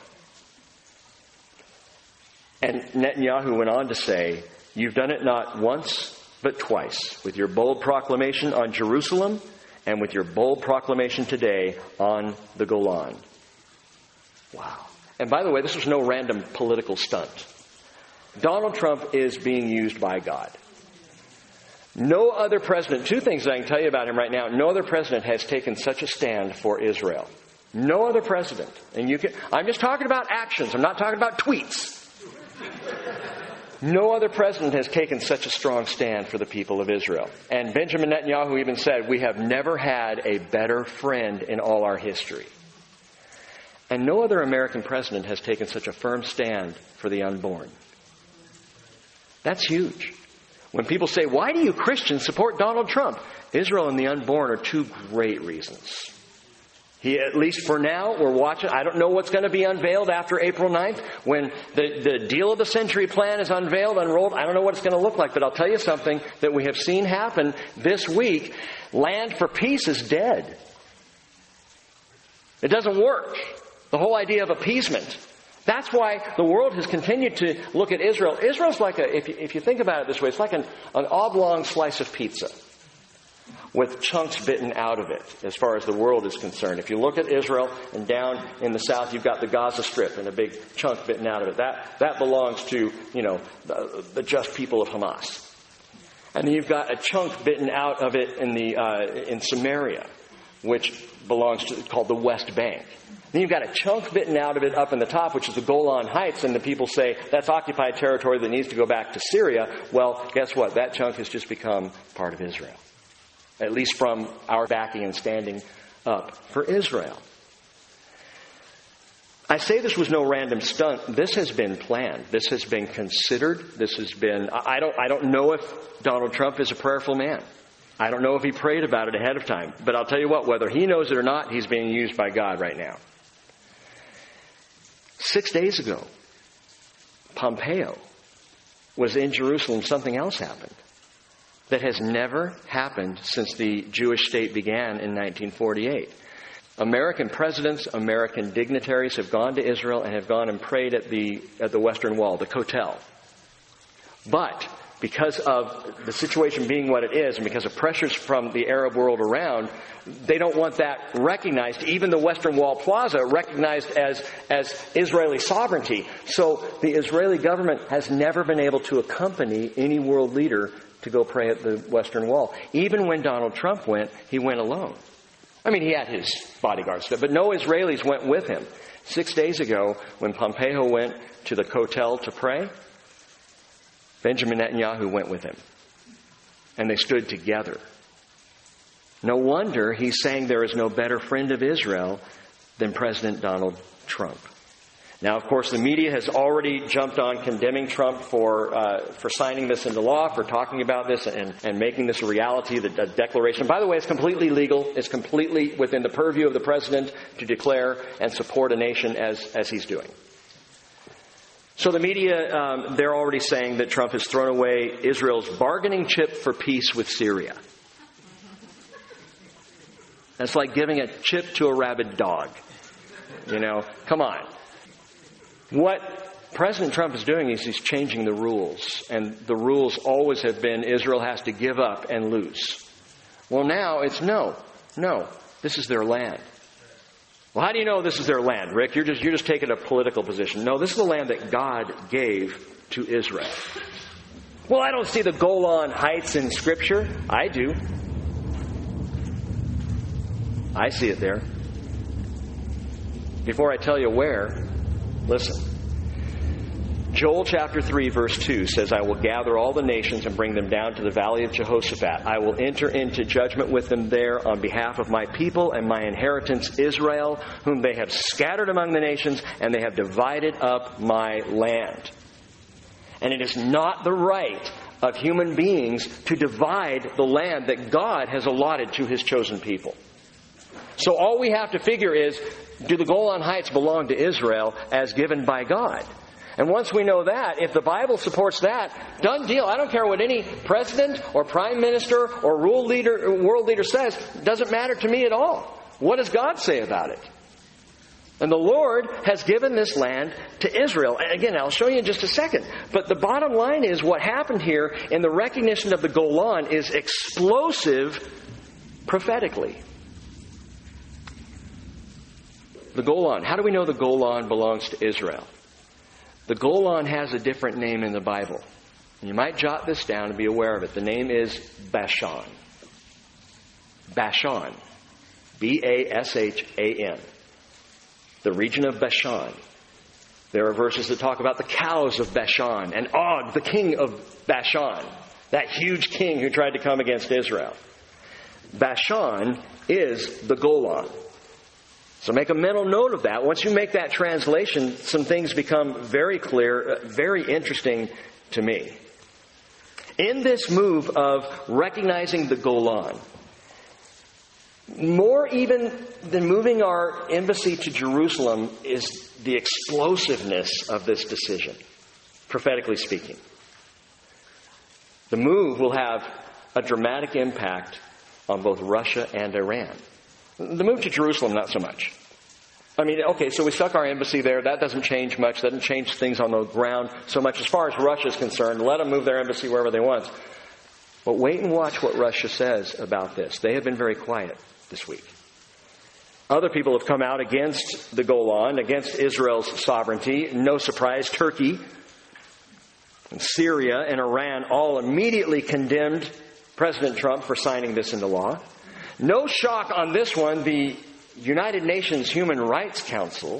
And Netanyahu went on to say, you've done it not once, but twice, with your bold proclamation on Jerusalem and with your bold proclamation today on the Golan. Wow. And by the way, this was no random political stunt. Donald Trump is being used by God. No other president, two things that I can tell you about him right now, no other president has taken such a stand for Israel. No other president. And you can, I'm just talking about actions. I'm not talking about tweets. No other president has taken such a strong stand for the people of Israel. And Benjamin Netanyahu even said, we have never had a better friend in all our history. And no other American president has taken such a firm stand for the unborn. That's huge. When people say, why do you Christians support Donald Trump? Israel and the unborn are two great reasons. He, at least for now, we're watching. I don't know what's going to be unveiled after April ninth. When the, the deal of the century plan is unveiled, unrolled, I don't know what it's going to look like. But I'll tell you something that we have seen happen this week. Land for peace is dead. It doesn't work. The whole idea of appeasement. That's why the world has continued to look at Israel. Israel's like a, if you, if you think about it this way, it's like an, an oblong slice of pizza with chunks bitten out of it as far as the world is concerned. If you look at Israel and down in the south, you've got the Gaza Strip and a big chunk bitten out of it. That, that belongs to, you know, the, the just people of Hamas. And then you've got a chunk bitten out of it in the, uh, in Samaria, which belongs to, called the West Bank. Then you've got a chunk bitten out of it up in the top, which is the Golan Heights, and the people say that's occupied territory that needs to go back to Syria. Well, guess what? That chunk has just become part of Israel. At least from our backing and standing up for Israel. I say this was no random stunt. This has been planned. This has been considered. This has been, I don't, I don't know if Donald Trump is a prayerful man. I don't know if he prayed about it ahead of time. But I'll tell you what, whether he knows it or not, he's being used by God right now. Six days ago, Pompeo was in Jerusalem. Something else happened that has never happened since the Jewish state began in nineteen forty-eight. American presidents, American dignitaries have gone to Israel and have gone and prayed at the at the Western Wall, the Kotel. But because of the situation being what it is and because of pressures from the Arab world around, they don't want that recognized, even the Western Wall Plaza, recognized as, as Israeli sovereignty. So the Israeli government has never been able to accompany any world leader to go pray at the Western Wall. Even when Donald Trump went, he went alone. I mean, he had his bodyguards, but no Israelis went with him. Six days ago, when Pompeo went to the Kotel to pray, Benjamin Netanyahu went with him. And they stood together. No wonder he's saying there is no better friend of Israel than President Donald Trump. Now, of course, the media has already jumped on condemning Trump for uh, for signing this into law, for talking about this and, and making this a reality, the, the declaration. By the way, it's completely legal. It's completely within the purview of the president to declare and support a nation as, as he's doing. So the media, um, they're already saying that Trump has thrown away Israel's bargaining chip for peace with Syria. That's like giving a chip to a rabid dog. You know, come on. What President Trump is doing is he's changing the rules. And the rules always have been Israel has to give up and lose. Well, now it's no, no, this is their land. Well, how do you know this is their land, Rick? You're just, you're just taking a political position. No, this is the land that God gave to Israel. Well, I don't see the Golan Heights in Scripture. I do. I see it there. Before I tell you where, listen. Joel chapter three verse two says, I will gather all the nations and bring them down to the valley of Jehoshaphat. I will enter into judgment with them there on behalf of my people and my inheritance Israel, whom they have scattered among the nations, and they have divided up my land. And it is not the right of human beings to divide the land that God has allotted to His chosen people. So all we have to figure is, do the Golan Heights belong to Israel as given by God? And once we know that, if the Bible supports that, done deal. I don't care what any president or prime minister or world leader, world leader says. It doesn't matter to me at all. What does God say about it? And the Lord has given this land to Israel. And again, I'll show you in just a second. But the bottom line is, what happened here in the recognition of the Golan is explosive prophetically. The Golan. How do we know the Golan belongs to Israel? The Golan has a different name in the Bible. You might jot this down and be aware of it. The name is Bashan. Bashan. B A S H A N. The region of Bashan. There are verses that talk about the cows of Bashan and Og, the king of Bashan, that huge king who tried to come against Israel. Bashan is the Golan. So make a mental note of that. Once you make that translation, some things become very clear, very interesting to me. In this move of recognizing the Golan, more even than moving our embassy to Jerusalem is the explosiveness of this decision, prophetically speaking. The move will have a dramatic impact on both Russia and Iran. The move to Jerusalem, not so much. I mean, okay, so we stuck our embassy there. That doesn't change much. That doesn't change things on the ground so much as far as Russia is concerned. Let them move their embassy wherever they want. But wait and watch what Russia says about this. They have been very quiet this week. Other people have come out against the Golan, against Israel's sovereignty. No surprise, Turkey and Syria and Iran all immediately condemned President Trump for signing this into law. No shock on this one, the United Nations Human Rights Council.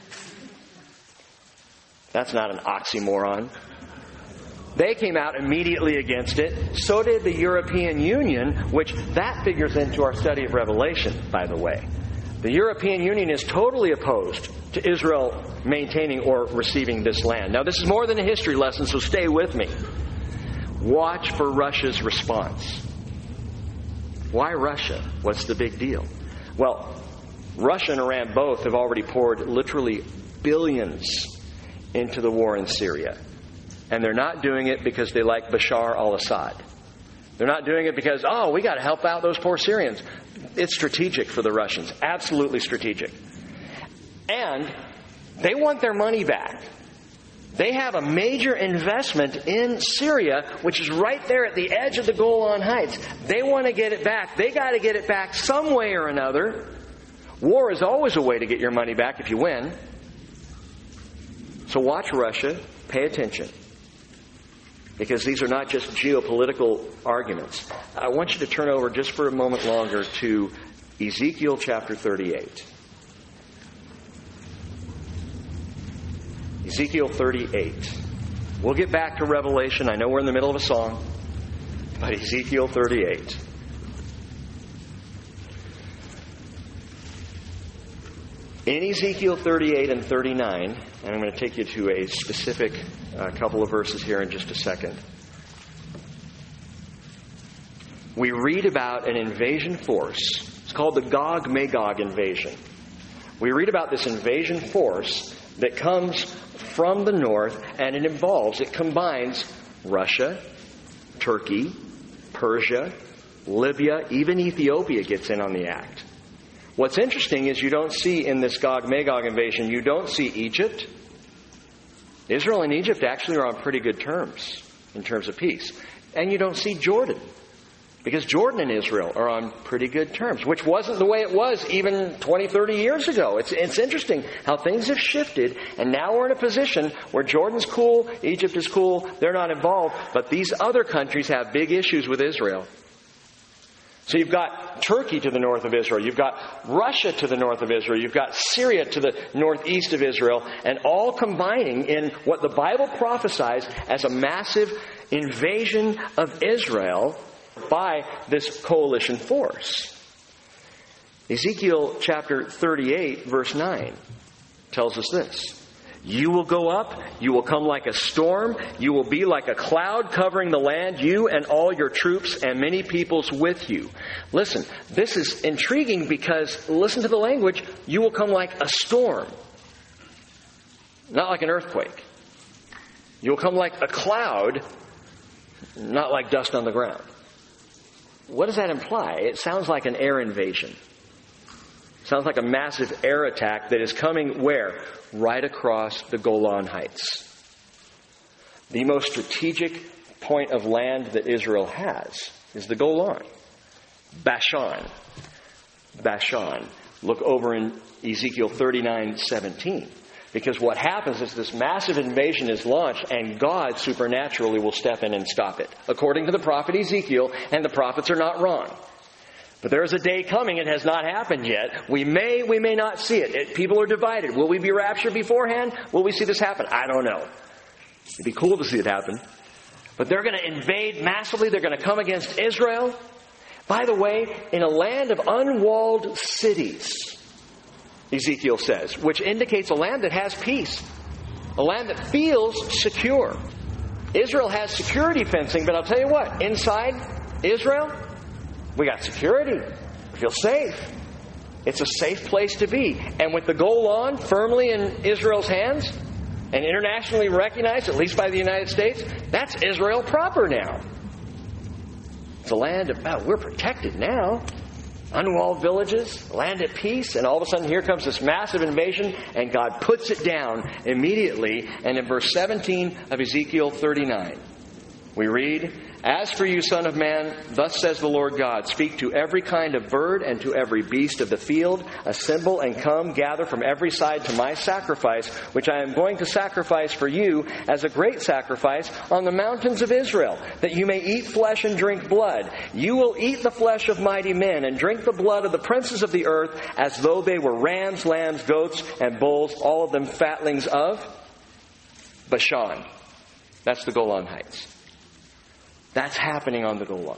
That's not an oxymoron. They came out immediately against it. So did the European Union, which that figures into our study of Revelation, by the way. The European Union is totally opposed to Israel maintaining or receiving this land. Now, this is more than a history lesson, so stay with me. Watch for Russia's response. Why Russia? What's the big deal? Well, Russia and Iran both have already poured literally billions into the war in Syria. And they're not doing it because they like Bashar al-Assad. They're not doing it because, oh, we got to help out those poor Syrians. It's strategic for the Russians. Absolutely strategic. And they want their money back. They have a major investment in Syria, which is right there at the edge of the Golan Heights. They want to get it back. They got to get it back some way or another. War is always a way to get your money back if you win. So watch Russia. Pay attention. Because these are not just geopolitical arguments. I want you to turn over just for a moment longer to Ezekiel chapter thirty-eight. Ezekiel thirty-eight. We'll get back to Revelation. I know we're in the middle of a song. But Ezekiel thirty-eight. In Ezekiel thirty-eight and thirty-nine, and I'm going to take you to a specific uh, couple of verses here in just a second, we read about an invasion force. It's called the Gog-Magog invasion. We read about this invasion force that comes from the north, and it involves, it combines Russia, Turkey, Persia, Libya, even Ethiopia gets in on the act. What's interesting is you don't see in this Gog-Magog invasion, you don't see Egypt. Israel and Egypt actually are on pretty good terms in terms of peace. And you don't see Jordan, because Jordan and Israel are on pretty good terms, which wasn't the way it was even twenty, thirty years ago. It's, it's interesting how things have shifted, and now we're in a position where Jordan's cool, Egypt is cool, they're not involved, but these other countries have big issues with Israel. So you've got Turkey to the north of Israel. You've got Russia to the north of Israel. You've got Syria to the northeast of Israel. And all combining in what the Bible prophesies as a massive invasion of Israel by this coalition force. Ezekiel chapter thirty-eight, verse nine tells us this. You will go up, you will come like a storm, you will be like a cloud covering the land, you and all your troops and many peoples with you. Listen, this is intriguing because, listen to the language, you will come like a storm, not like an earthquake. You will come like a cloud, not like dust on the ground. What does that imply? It sounds like an air invasion. Sounds like a massive air attack that is coming where? Right across the Golan Heights. The most strategic point of land that Israel has is the Golan. Bashan. Bashan. Look over in Ezekiel thirty-nine seventeen. Because what happens is this massive invasion is launched and God supernaturally will step in and stop it. According to the prophet Ezekiel, and the prophets are not wrong. But there is a day coming, it has not happened yet. We may, we may not see it. it. People are divided. Will we be raptured beforehand? Will we see this happen? I don't know. It'd be cool to see it happen. But they're going to invade massively. They're going to come against Israel. By the way, in a land of unwalled cities, Ezekiel says, which indicates a land that has peace. A land that feels secure. Israel has security fencing, but I'll tell you what, inside Israel, we got security. We feel safe. It's a safe place to be. And with the Golan firmly in Israel's hands and internationally recognized, at least by the United States, that's Israel proper now. It's a land of, wow, we're protected now. Unwalled villages, land at peace, and all of a sudden here comes this massive invasion, and God puts it down immediately. And in verse seventeen of Ezekiel thirty-nine, we read, As for you, son of man, thus says the Lord God, speak to every kind of bird and to every beast of the field, assemble and come, gather from every side to my sacrifice, which I am going to sacrifice for you as a great sacrifice on the mountains of Israel, that you may eat flesh and drink blood. You will eat the flesh of mighty men and drink the blood of the princes of the earth as though they were rams, lambs, goats, and bulls, all of them fatlings of Bashan. That's the Golan Heights. That's happening on the Golan.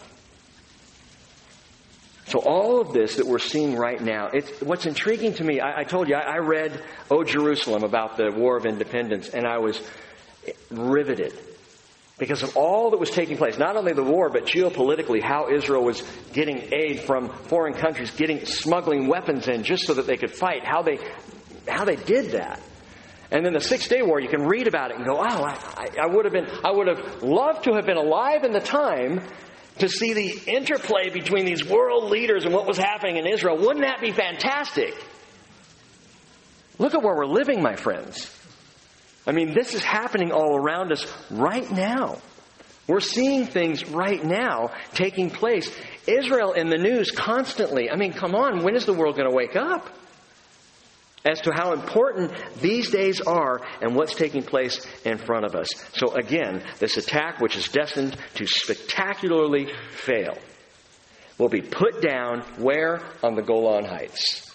So all of this that we're seeing right now, it's, what's intriguing to me, I, I told you, I, I read O Jerusalem about the War of Independence, and I was riveted because of all that was taking place. Not only the war, but geopolitically, how Israel was getting aid from foreign countries, getting smuggling weapons in just so that they could fight, how they, how they did that. And then the Six Day War, you can read about it and go, oh, I, I would have been, I would have loved to have been alive in the time to see the interplay between these world leaders and what was happening in Israel. Wouldn't that be fantastic? Look at where we're living, my friends. I mean, this is happening all around us right now. We're seeing things right now taking place. Israel in the news constantly. I mean, come on, when is the world going to wake up? As to how important these days are and what's taking place in front of us. So again, this attack, which is destined to spectacularly fail, will be put down where? On the Golan Heights.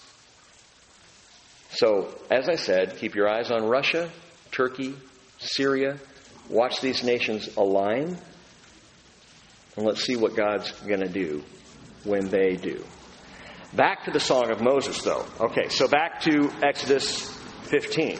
So, as I said, keep your eyes on Russia, Turkey, Syria. Watch these nations align. And let's see what God's going to do when they do. Back to the Song of Moses, though. Okay, so back to Exodus fifteen.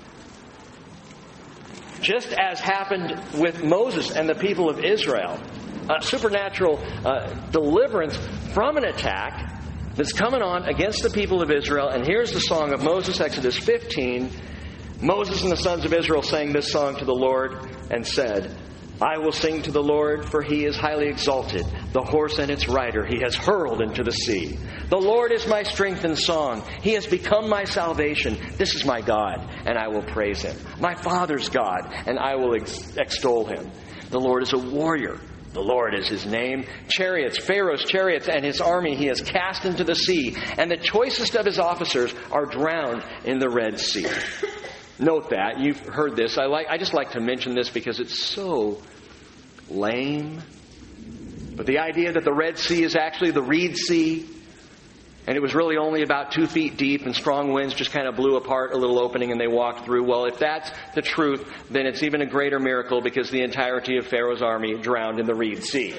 Just as happened with Moses and the people of Israel, a supernatural uh, deliverance from an attack that's coming on against the people of Israel. And here's the Song of Moses, Exodus fifteen. Moses and the sons of Israel sang this song to the Lord and said, I will sing to the Lord, for he is highly exalted. The horse and its rider he has hurled into the sea. The Lord is my strength and song. He has become my salvation. This is my God, and I will praise him. My Father's God, and I will ex- extol him. The Lord is a warrior. The Lord is his name. Chariots, Pharaoh's chariots, and his army he has cast into the sea. And the choicest of his officers are drowned in the Red Sea. Note that. You've heard this. I like. I just like to mention this because it's so lame But the idea that the Red Sea is actually the Reed Sea, and it was really only about two feet deep and strong winds just kind of blew apart a little opening and they walked through. Well, if that's the truth, then it's even a greater miracle because the entirety of Pharaoh's army drowned in the Reed Sea.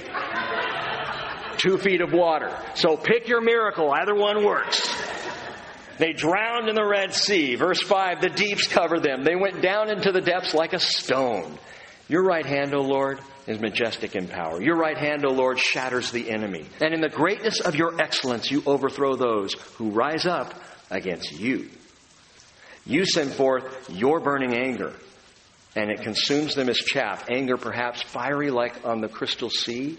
Two feet of water. So pick your miracle. Either one works. They drowned in the Red Sea. Verse five, the deeps covered them. They went down into the depths like a stone. Your right hand, O Lord, is majestic in power. Your right hand, O Lord, shatters the enemy. And in the greatness of your excellence, you overthrow those who rise up against you. You send forth your burning anger, and it consumes them as chaff. Anger perhaps fiery like on the crystal sea.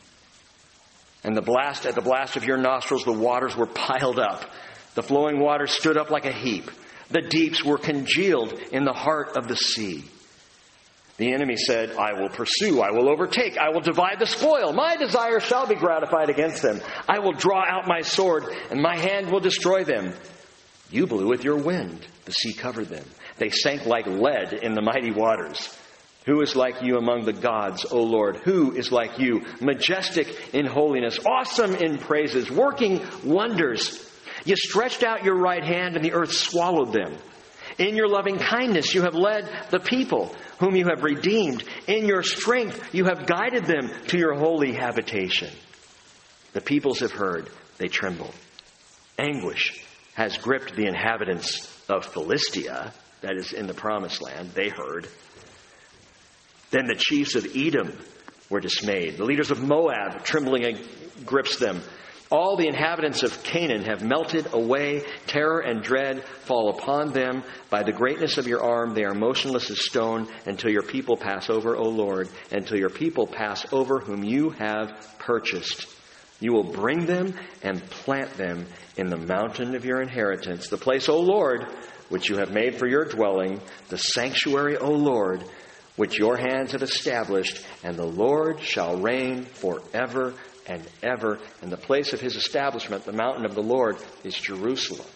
And the blast, at the blast of your nostrils, the waters were piled up. The flowing waters stood up like a heap. The deeps were congealed in the heart of the sea. The enemy said, I will pursue, I will overtake, I will divide the spoil. My desire shall be gratified against them. I will draw out my sword, and my hand will destroy them. You blew with your wind. The sea covered them. They sank like lead in the mighty waters. Who is like you among the gods, O Lord? Who is like you? Majestic in holiness, awesome in praises, working wonders. You stretched out your right hand and the earth swallowed them. In your loving kindness you have led the people whom you have redeemed. In your strength you have guided them to your holy habitation. The peoples have heard, they tremble. Anguish has gripped the inhabitants of Philistia, that is in the promised land, they heard. Then the chiefs of Edom were dismayed. The leaders of Moab, trembling grips them. All the inhabitants of Canaan have melted away. Terror and dread fall upon them. By the greatness of your arm, they are motionless as stone until your people pass over, O Lord, until your people pass over whom you have purchased. You will bring them and plant them in the mountain of your inheritance, the place, O Lord, which you have made for your dwelling, the sanctuary, O Lord, which your hands have established, and the Lord shall reign forever and ever. And the place of his establishment, the mountain of the Lord, is Jerusalem.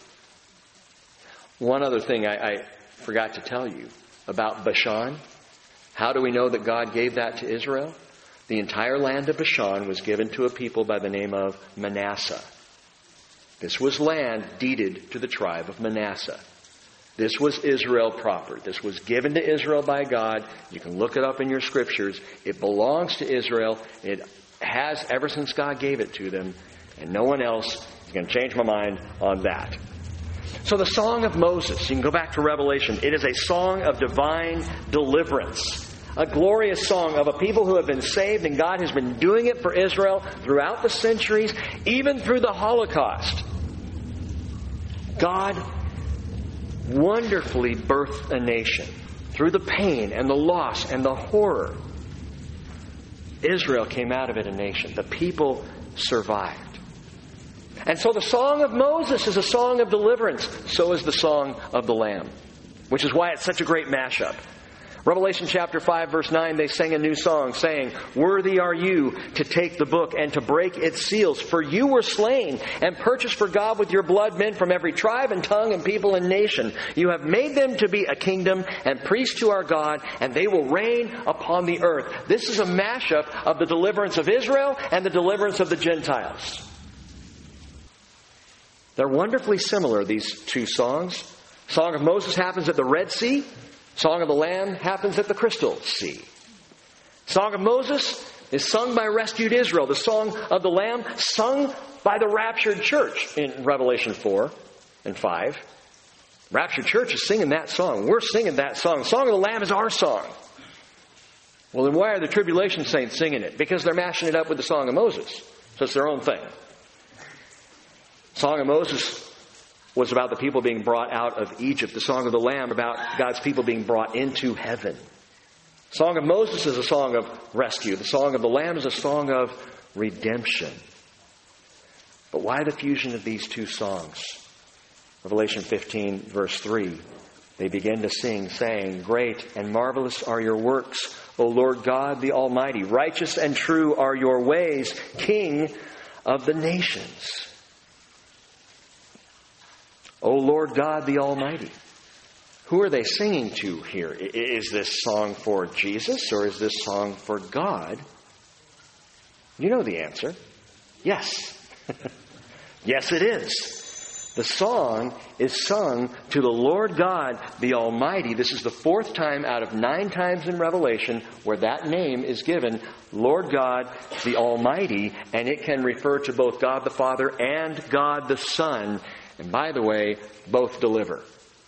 One other thing I, I forgot to tell you about Bashan. How do we know that God gave that to Israel? The entire land of Bashan was given to a people by the name of Manasseh. This was land deeded to the tribe of Manasseh. This was Israel proper. This was given to Israel by God. You can look it up in your scriptures. It belongs to Israel. It has ever since God gave it to them. And no one else is going to change my mind on that. So the Song of Moses, you can go back to Revelation. It is a song of divine deliverance. A glorious song of a people who have been saved, and God has been doing it for Israel throughout the centuries, even through the Holocaust. God wonderfully birthed a nation through the pain and the loss and the horror. Israel came out of it a nation. The people survived. And so the Song of Moses is a song of deliverance. So is the Song of the Lamb, which is why it's such a great mashup. Revelation chapter five, verse nine, they sang a new song saying, Worthy are you to take the book and to break its seals, for you were slain and purchased for God with your blood men from every tribe and tongue and people and nation. You have made them to be a kingdom and priests to our God, and they will reign upon the earth. This is a mashup of the deliverance of Israel and the deliverance of the Gentiles. They're wonderfully similar, these two songs. Song of Moses happens at the Red Sea. Song of the Lamb happens at the Crystal Sea. Song of Moses is sung by rescued Israel. The Song of the Lamb sung by the raptured church in Revelation four and five. Raptured church is singing that song. We're singing that song. Song of the Lamb is our song. Well, then why are the tribulation saints singing it? Because they're mashing it up with the Song of Moses. So it's their own thing. Song of Moses was about the people being brought out of Egypt. The Song of the Lamb about God's people being brought into heaven. The Song of Moses is a song of rescue. The Song of the Lamb is a song of redemption. But why the fusion of these two songs? Revelation fifteen, verse three. They begin to sing, saying, Great and marvelous are your works, O Lord God the Almighty. Righteous and true are your ways, King of the nations. O Lord God the Almighty. Who are they singing to here? Is this song for Jesus or is this song for God? You know the answer. Yes. Yes, it is. The song is sung to the Lord God, the Almighty. This is the fourth time out of nine times in Revelation where that name is given, Lord God, the Almighty, and it can refer to both God the Father and God the Son. And by the way, both deliver.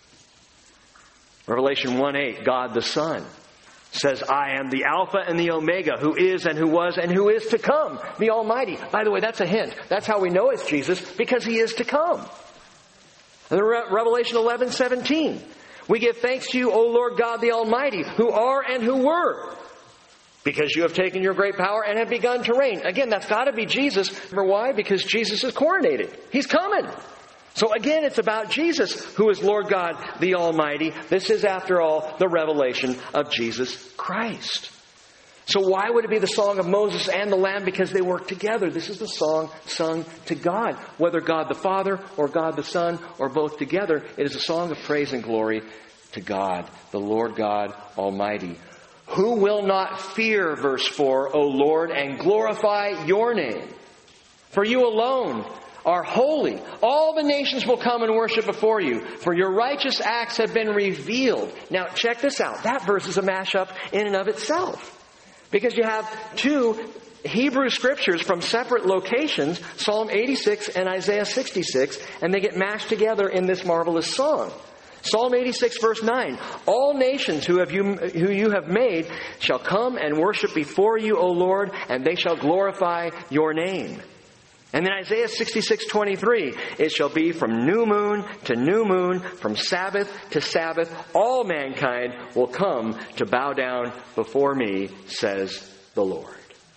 Revelation one eight, God the Son says, I am the Alpha and the Omega, who is and who was and who is to come, the Almighty. By the way, that's a hint. That's how we know it's Jesus, because He is to come. And Re- Revelation eleven seventeen, we give thanks to you, O Lord God the Almighty, who are and who were, because you have taken your great power and have begun to reign. Again, that's got to be Jesus. Remember why? Because Jesus is coronated. He's coming. So again, it's about Jesus, who is Lord God the Almighty. This is, after all, the revelation of Jesus Christ. So why would it be the song of Moses and the Lamb? Because they work together. This is the song sung to God. Whether God the Father or God the Son or both together, it is a song of praise and glory to God, the Lord God Almighty. Who will not fear, verse four, O Lord, and glorify your name? For you alone are holy. All the nations will come and worship before you, for your righteous acts have been revealed. Now, check this out. That verse is a mashup in and of itself. Because you have two Hebrew scriptures from separate locations, Psalm eighty-six and Isaiah sixty-six, and they get mashed together in this marvelous song. Psalm eighty-six verse nine, all nations who have you, who you have made shall come and worship before you, O Lord, and they shall glorify your name. And then Isaiah sixty-six twenty-three, it shall be from new moon to new moon, from Sabbath to Sabbath, all mankind will come to bow down before me, says the Lord.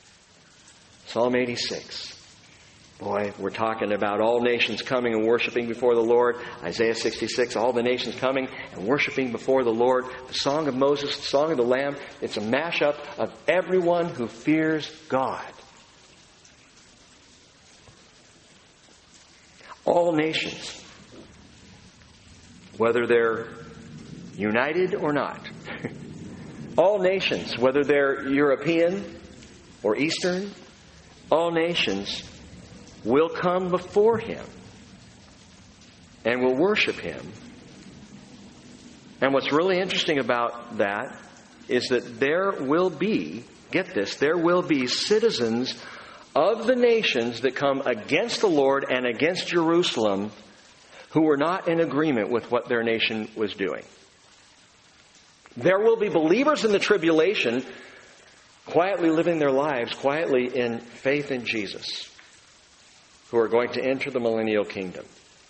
Psalm eighty-six. Boy, we're talking about all nations coming and worshiping before the Lord. Isaiah sixty-six, all the nations coming and worshiping before the Lord. The Song of Moses, the Song of the Lamb, it's a mashup of everyone who fears God. All nations, whether they're united or not. All nations, whether they're European or Eastern, all nations will come before Him and will worship Him. And what's really interesting about that is that there will be, get this, there will be citizens of the nations that come against the Lord and against Jerusalem who were not in agreement with what their nation was doing. There will be believers in the tribulation quietly living their lives, quietly in faith in Jesus, who are going to enter the millennial kingdom.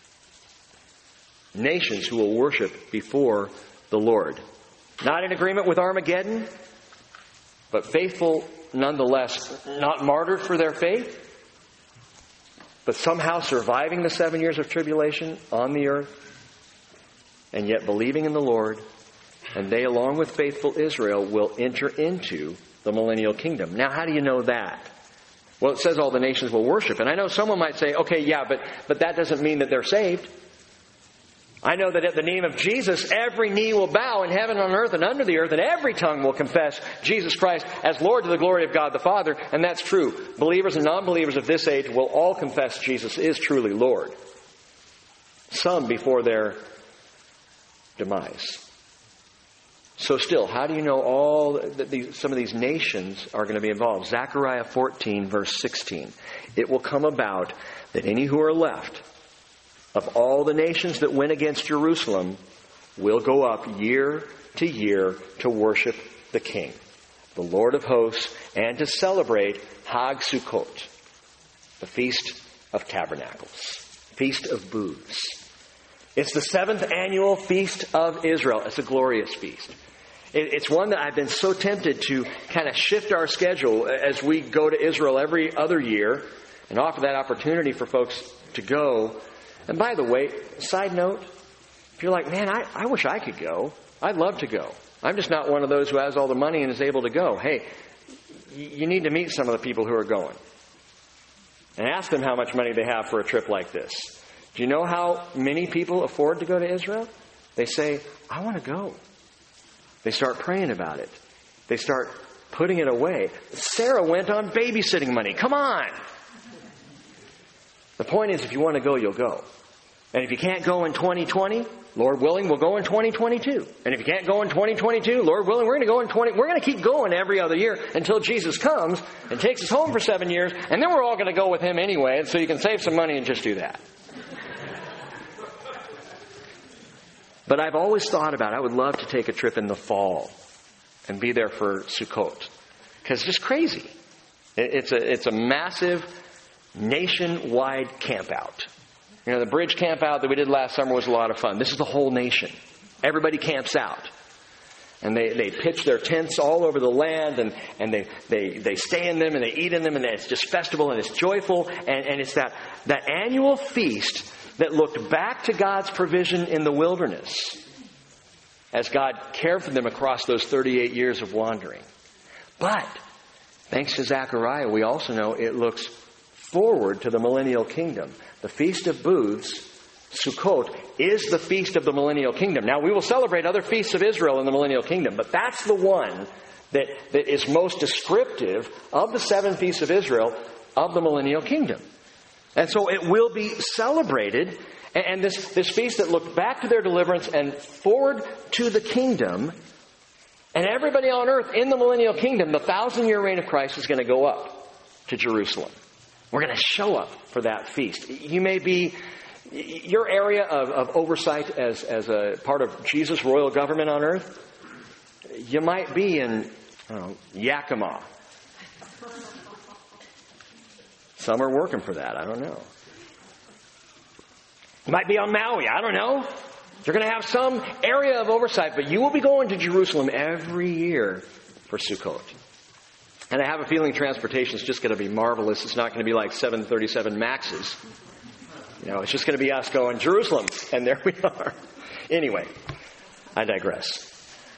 Nations who will worship before the Lord. Not in agreement with Armageddon, but faithful nonetheless, not martyred for their faith, but somehow surviving the seven years of tribulation on the earth, and yet believing in the Lord, and they, along with faithful Israel, will enter into the millennial kingdom. Now, how do you know that? Well, it says all the nations will worship. And I know someone might say, okay, yeah, but, but that doesn't mean that they're saved. I know that at the name of Jesus, every knee will bow in heaven, on earth, and under the earth, and every tongue will confess Jesus Christ as Lord to the glory of God the Father. And that's true. Believers and non-believers of this age will all confess Jesus is truly Lord. Some before their demise. So still, how do you know all that these, some of these nations are going to be involved? Zechariah fourteen, verse sixteen. It will come about that any who are left of all the nations that went against Jerusalem will go up year to year to worship the King, the Lord of hosts, and to celebrate Hag Sukkot, the Feast of Tabernacles, Feast of Booths. It's the seventh annual Feast of Israel. It's a glorious feast. It's one that I've been so tempted to kind of shift our schedule as we go to Israel every other year and offer that opportunity for folks to go. And by the way, side note, if you're like, man, I, I wish I could go. I'd love to go. I'm just not one of those who has all the money and is able to go. Hey, you need to meet some of the people who are going. And ask them how much money they have for a trip like this. Do you know how many people afford to go to Israel? They say, I want to go. They start praying about it. They start putting it away. Sarah went on babysitting money. Come on. The point is, if you want to go, you'll go. And if you can't go in twenty twenty, Lord willing, we'll go in twenty twenty-two. And if you can't go in twenty twenty-two, Lord willing, we're going to go in twenty. We're going to keep going every other year until Jesus comes and takes us home for seven years, and then we're all going to go with Him anyway. And so you can save some money and just do that. But I've always thought about, I would love to take a trip in the fall and be there for Sukkot, because it's just crazy. It's a it's a massive nationwide camp out. You know, the bridge camp out that we did last summer was a lot of fun. This is the whole nation. Everybody camps out. And they, they pitch their tents all over the land, and, and they, they, they stay in them, and they eat in them, and it's just festival, and it's joyful. And, and it's that, that annual feast that looked back to God's provision in the wilderness as God cared for them across those thirty-eight years of wandering. But, thanks to Zechariah, we also know it looks forward to the millennial kingdom. The Feast of Booths, Sukkot, is the feast of the millennial kingdom. Now, we will celebrate other feasts of Israel in the millennial kingdom, but that's the one that, that is most descriptive of the seven feasts of Israel of the millennial kingdom. And so it will be celebrated, and this, this feast that looked back to their deliverance and forward to the kingdom, and everybody on earth in the millennial kingdom, the thousand-year reign of Christ is going to go up to Jerusalem. We're going to show up for that feast. You may be, your area of, of oversight as, as a part of Jesus' royal government on earth, you might be in, I don't know, Yakima. Some are working for that. I don't know. You might be on Maui. I don't know. You're going to have some area of oversight, but you will be going to Jerusalem every year for Sukkot. And I have a feeling transportation is just going to be marvelous. It's not going to be like seven thirty-seven Maxes. You know, it's just going to be us going, Jerusalem, and there we are. Anyway, I digress.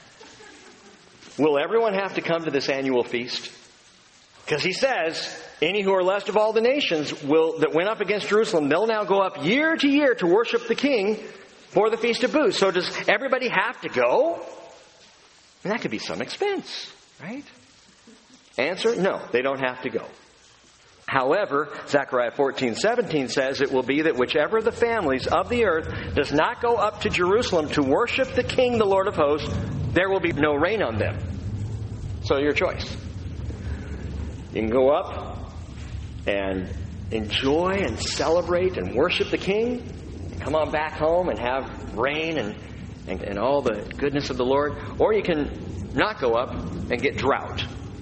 Will everyone have to come to this annual feast? Because he says, any who are left of all the nations will that went up against Jerusalem, they'll now go up year to year to worship the King for the Feast of Booths. So does everybody have to go? And that could be some expense, right? Answer, no, they don't have to go. However, Zechariah fourteen seventeen says it will be that whichever of the families of the earth does not go up to Jerusalem to worship the King, the Lord of hosts, there will be no rain on them. So your choice. You can go up and enjoy and celebrate and worship the King, and come on back home and have rain and, and, and all the goodness of the Lord. Or you can not go up and get drought.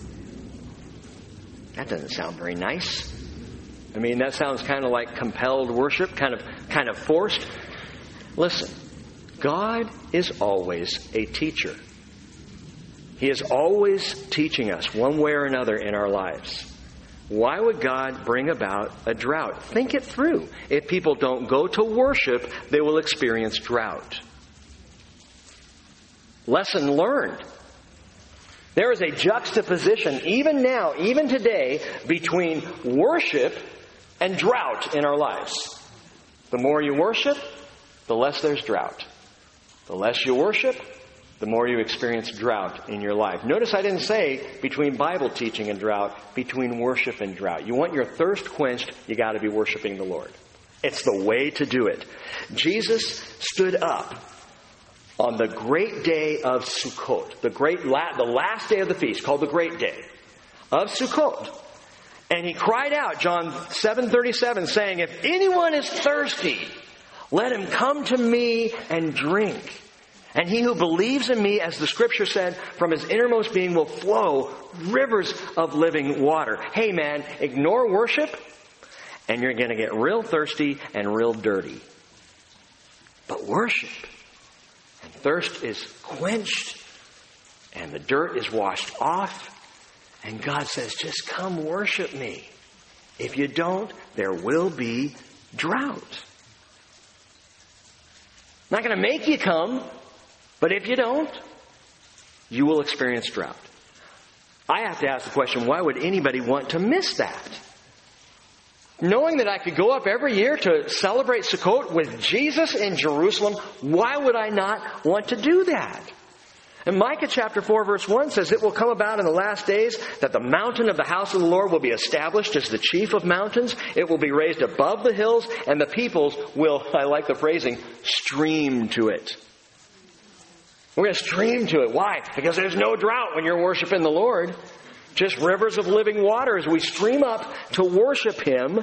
That doesn't sound very nice. I mean, that sounds kind of like compelled worship, kind of kind of forced. Listen, God is always a teacher. He is always teaching us one way or another in our lives. Why would God bring about a drought? Think it through. If people don't go to worship, they will experience drought. Lesson learned. There is a juxtaposition, even now, even today, between worship and drought in our lives. The more you worship, the less there's drought. The less you worship, the more you experience drought in your life. Notice I didn't say between Bible teaching and drought, between worship and drought. You want your thirst quenched, you got to be worshiping the Lord. It's the way to do it. Jesus stood up on the great day of Sukkot, the great la- the last day of the feast, called the great day of Sukkot. And he cried out, John seven thirty-seven, saying, if anyone is thirsty, let him come to me and drink. And he who believes in me, as the scripture said, from his innermost being will flow rivers of living water. Hey man, ignore worship, and you're going to get real thirsty and real dirty. But worship, and thirst is quenched, and the dirt is washed off, and God says, just come worship me. If you don't, there will be drought. I'm not going to make you come, but if you don't, you will experience drought. I have to ask the question, why would anybody want to miss that? Knowing that I could go up every year to celebrate Sukkot with Jesus in Jerusalem, why would I not want to do that? And Micah chapter four verse one says, it will come about in the last days that the mountain of the house of the Lord will be established as the chief of mountains. It will be raised above the hills, and the peoples will, I like the phrasing, stream to it. We're going to stream to it. Why? Because there's no drought when you're worshiping the Lord. Just rivers of living water as we stream up to worship Him,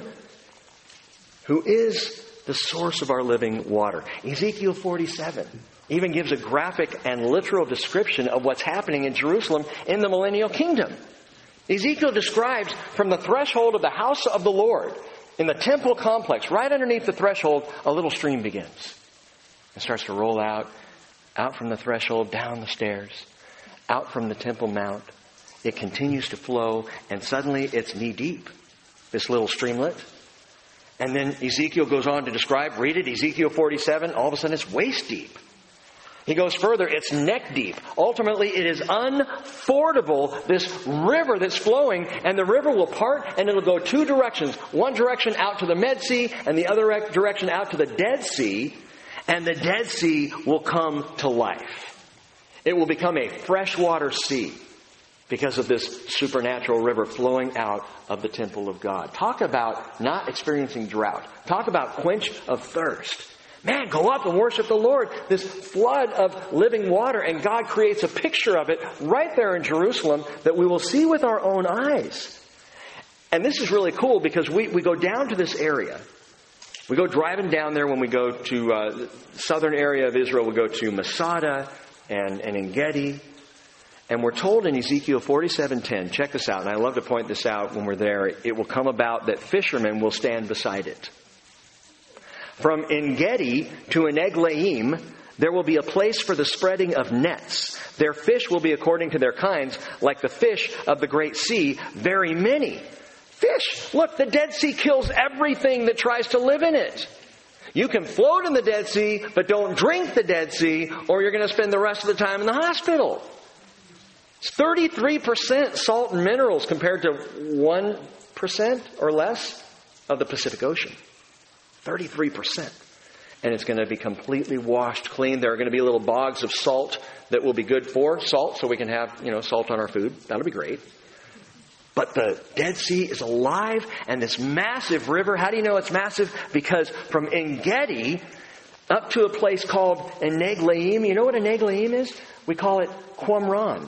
who is the source of our living water. Ezekiel forty-seven even gives a graphic and literal description of what's happening in Jerusalem in the millennial kingdom. Ezekiel describes from the threshold of the house of the Lord, in the temple complex, right underneath the threshold, a little stream begins. It starts to roll out, out from the threshold, down the stairs, out from the Temple Mount. It continues to flow, and suddenly it's knee deep, this little streamlet. And then Ezekiel goes on to describe, read it, Ezekiel forty-seven, all of a sudden it's waist deep. He goes further, it's neck deep. Ultimately, it is unfordable, this river that's flowing, and the river will part and it'll go two directions. One direction out to the Med Sea and the other direction out to the Dead Sea, and the Dead Sea will come to life. It will become a freshwater sea because of this supernatural river flowing out of the temple of God. Talk about not experiencing drought. Talk about quench of thirst. Man, go up and worship the Lord. This flood of living water, and God creates a picture of it right there in Jerusalem that we will see with our own eyes. And this is really cool because we, we go down to this area. We go driving down there when we go to uh, the southern area of Israel. We go to Masada and, and En-Gedi. And we're told in Ezekiel forty-seven ten, check this out, and I love to point this out when we're there, it will come about that fishermen will stand beside it. From En-Gedi to Eneglaim, there will be a place for the spreading of nets. Their fish will be according to their kinds, like the fish of the great sea, very many. Fish! Look, the Dead Sea kills everything that tries to live in it. You can float in the Dead Sea, but don't drink the Dead Sea, or you're going to spend the rest of the time in the hospital. It's thirty-three percent salt and minerals compared to one percent or less of the Pacific Ocean. thirty-three percent. And it's going to be completely washed clean. There are going to be little bogs of salt that will be good for salt, so we can have, you know, salt on our food. That'll be great. But the Dead Sea is alive, and this massive river, how do you know it's massive? Because from En-Gedi up to a place called Eneglaim, you know what Eneglaim is? We call it Qumran.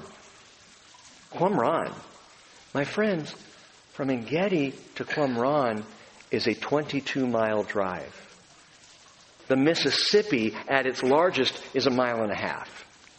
Qumran. My friends, from En-Gedi to Qumran is a twenty-two mile drive. The Mississippi, at its largest, is a mile and a half.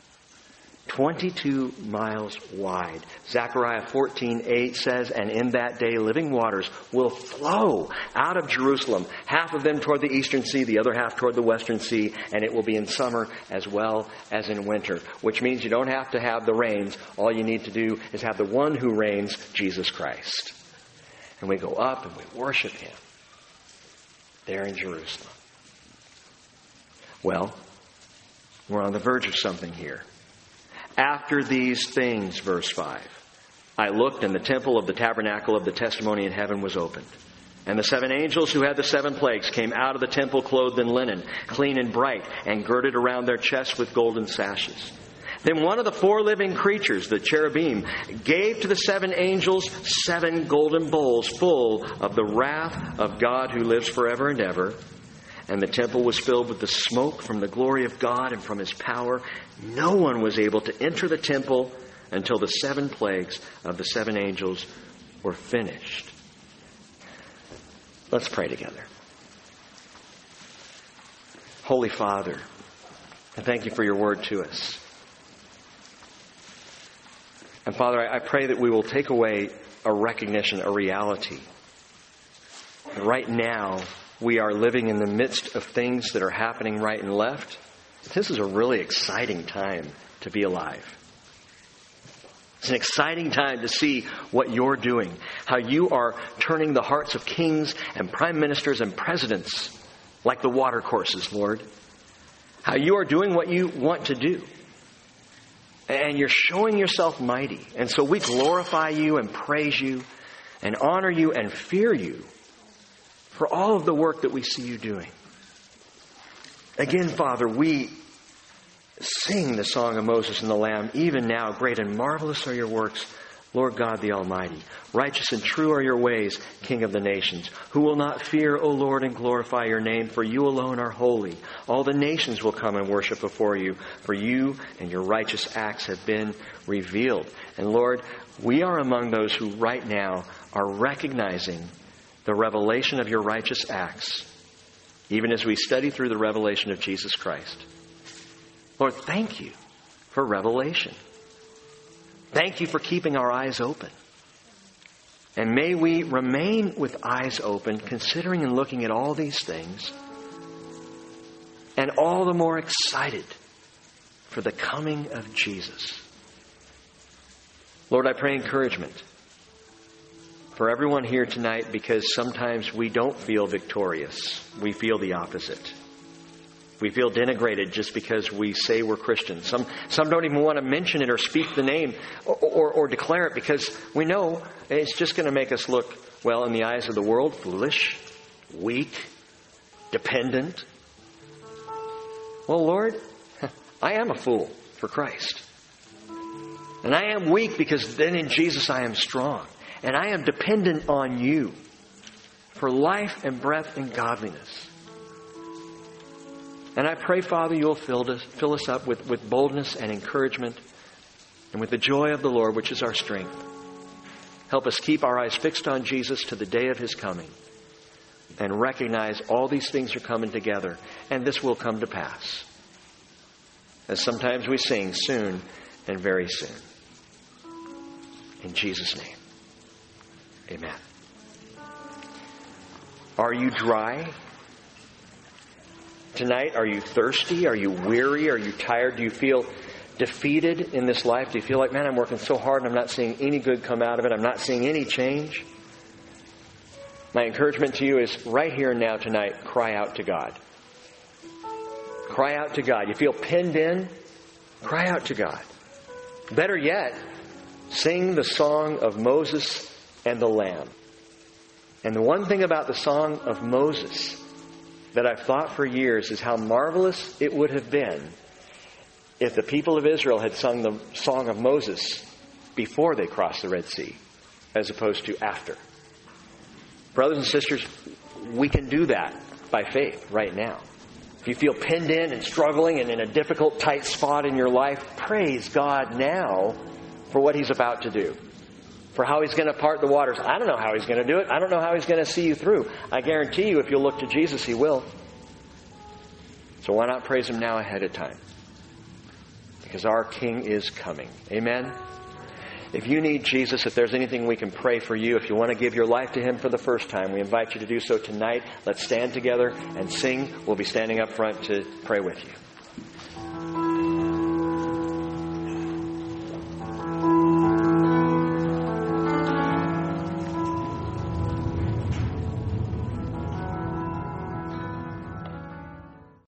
twenty-two miles wide. Zechariah fourteen eight says, and in that day living waters will flow out of Jerusalem, half of them toward the eastern sea, the other half toward the western sea, and it will be in summer as well as in winter, which means you don't have to have the rains. All you need to do is have the one who reigns, Jesus Christ. And we go up and we worship Him there in Jerusalem. Well, we're on the verge of something here. After these things, verse five, I looked, and the temple of the tabernacle of the testimony in heaven was opened. And the seven angels who had the seven plagues came out of the temple clothed in linen, clean and bright, and girded around their chests with golden sashes. Then one of the four living creatures, the cherubim, gave to the seven angels seven golden bowls full of the wrath of God who lives forever and ever. And the temple was filled with the smoke from the glory of God and from His power. No one was able to enter the temple until the seven plagues of the seven angels were finished. Let's pray together. Holy Father, I thank You for Your word to us. And Father, I pray that we will take away a recognition, a reality. Right now, we are living in the midst of things that are happening right and left. This is a really exciting time to be alive. It's an exciting time to see what You're doing, how You are turning the hearts of kings and prime ministers and presidents like the water courses, Lord. How You are doing what You want to do. And You're showing Yourself mighty. And so we glorify You and praise You and honor You and fear You for all of the work that we see You doing. Again, Father, we Sing the song of Moses and the Lamb. Even now, great and marvelous are your works, Lord God the Almighty. Righteous and true are your ways, King of the nations. Who will not fear, O Lord, and glorify your name? For you alone are holy. All the nations will come and worship before you, for you and your righteous acts have been revealed. And Lord, we are among those who right now are recognizing the revelation of your righteous acts, even as we study through the revelation of Jesus Christ. Lord, thank you for revelation. Thank you for keeping our eyes open. And may we remain with eyes open, considering and looking at all these things, and all the more excited for the coming of Jesus. Lord, I pray encouragement for everyone here tonight, because sometimes we don't feel victorious. We feel the opposite. We feel denigrated just because we say we're Christians. Some some don't even want to mention it or speak the name or, or, or declare it, because we know it's just going to make us look, well, in the eyes of the world, foolish, weak, dependent. Well, Lord, I am a fool for Christ. And I am weak because then in Jesus I am strong. And I am dependent on you for life and breath and godliness. And I pray, Father, you'll fill us, fill us up with, with boldness and encouragement and with the joy of the Lord, which is our strength. Help us keep our eyes fixed on Jesus to the day of his coming and recognize all these things are coming together, and this will come to pass. As sometimes we sing, soon and very soon. In Jesus' name, amen. Are you dry tonight? Are you thirsty? Are you weary? Are you tired? Do you feel defeated in this life? Do you feel like, man, I'm working so hard and I'm not seeing any good come out of it? I'm not seeing any change? My encouragement to you is right here and now tonight, cry out to God. Cry out to God. You feel pinned in? Cry out to God. Better yet, sing the song of Moses and the Lamb. And the one thing about the song of Moses that I've thought for years is how marvelous it would have been if the people of Israel had sung the song of Moses before they crossed the Red Sea, as opposed to after. Brothers and sisters, we can do that by faith right now. If you feel pinned in and struggling and in a difficult, tight spot in your life, praise God now for what he's about to do. For how he's going to part the waters. I don't know how he's going to do it. I don't know how he's going to see you through. I guarantee you, if you'll look to Jesus, he will. So why not praise him now ahead of time? Because our King is coming. Amen? If you need Jesus, if there's anything we can pray for you, if you want to give your life to him for the first time, we invite you to do so tonight. Let's stand together and sing. We'll be standing up front to pray with you.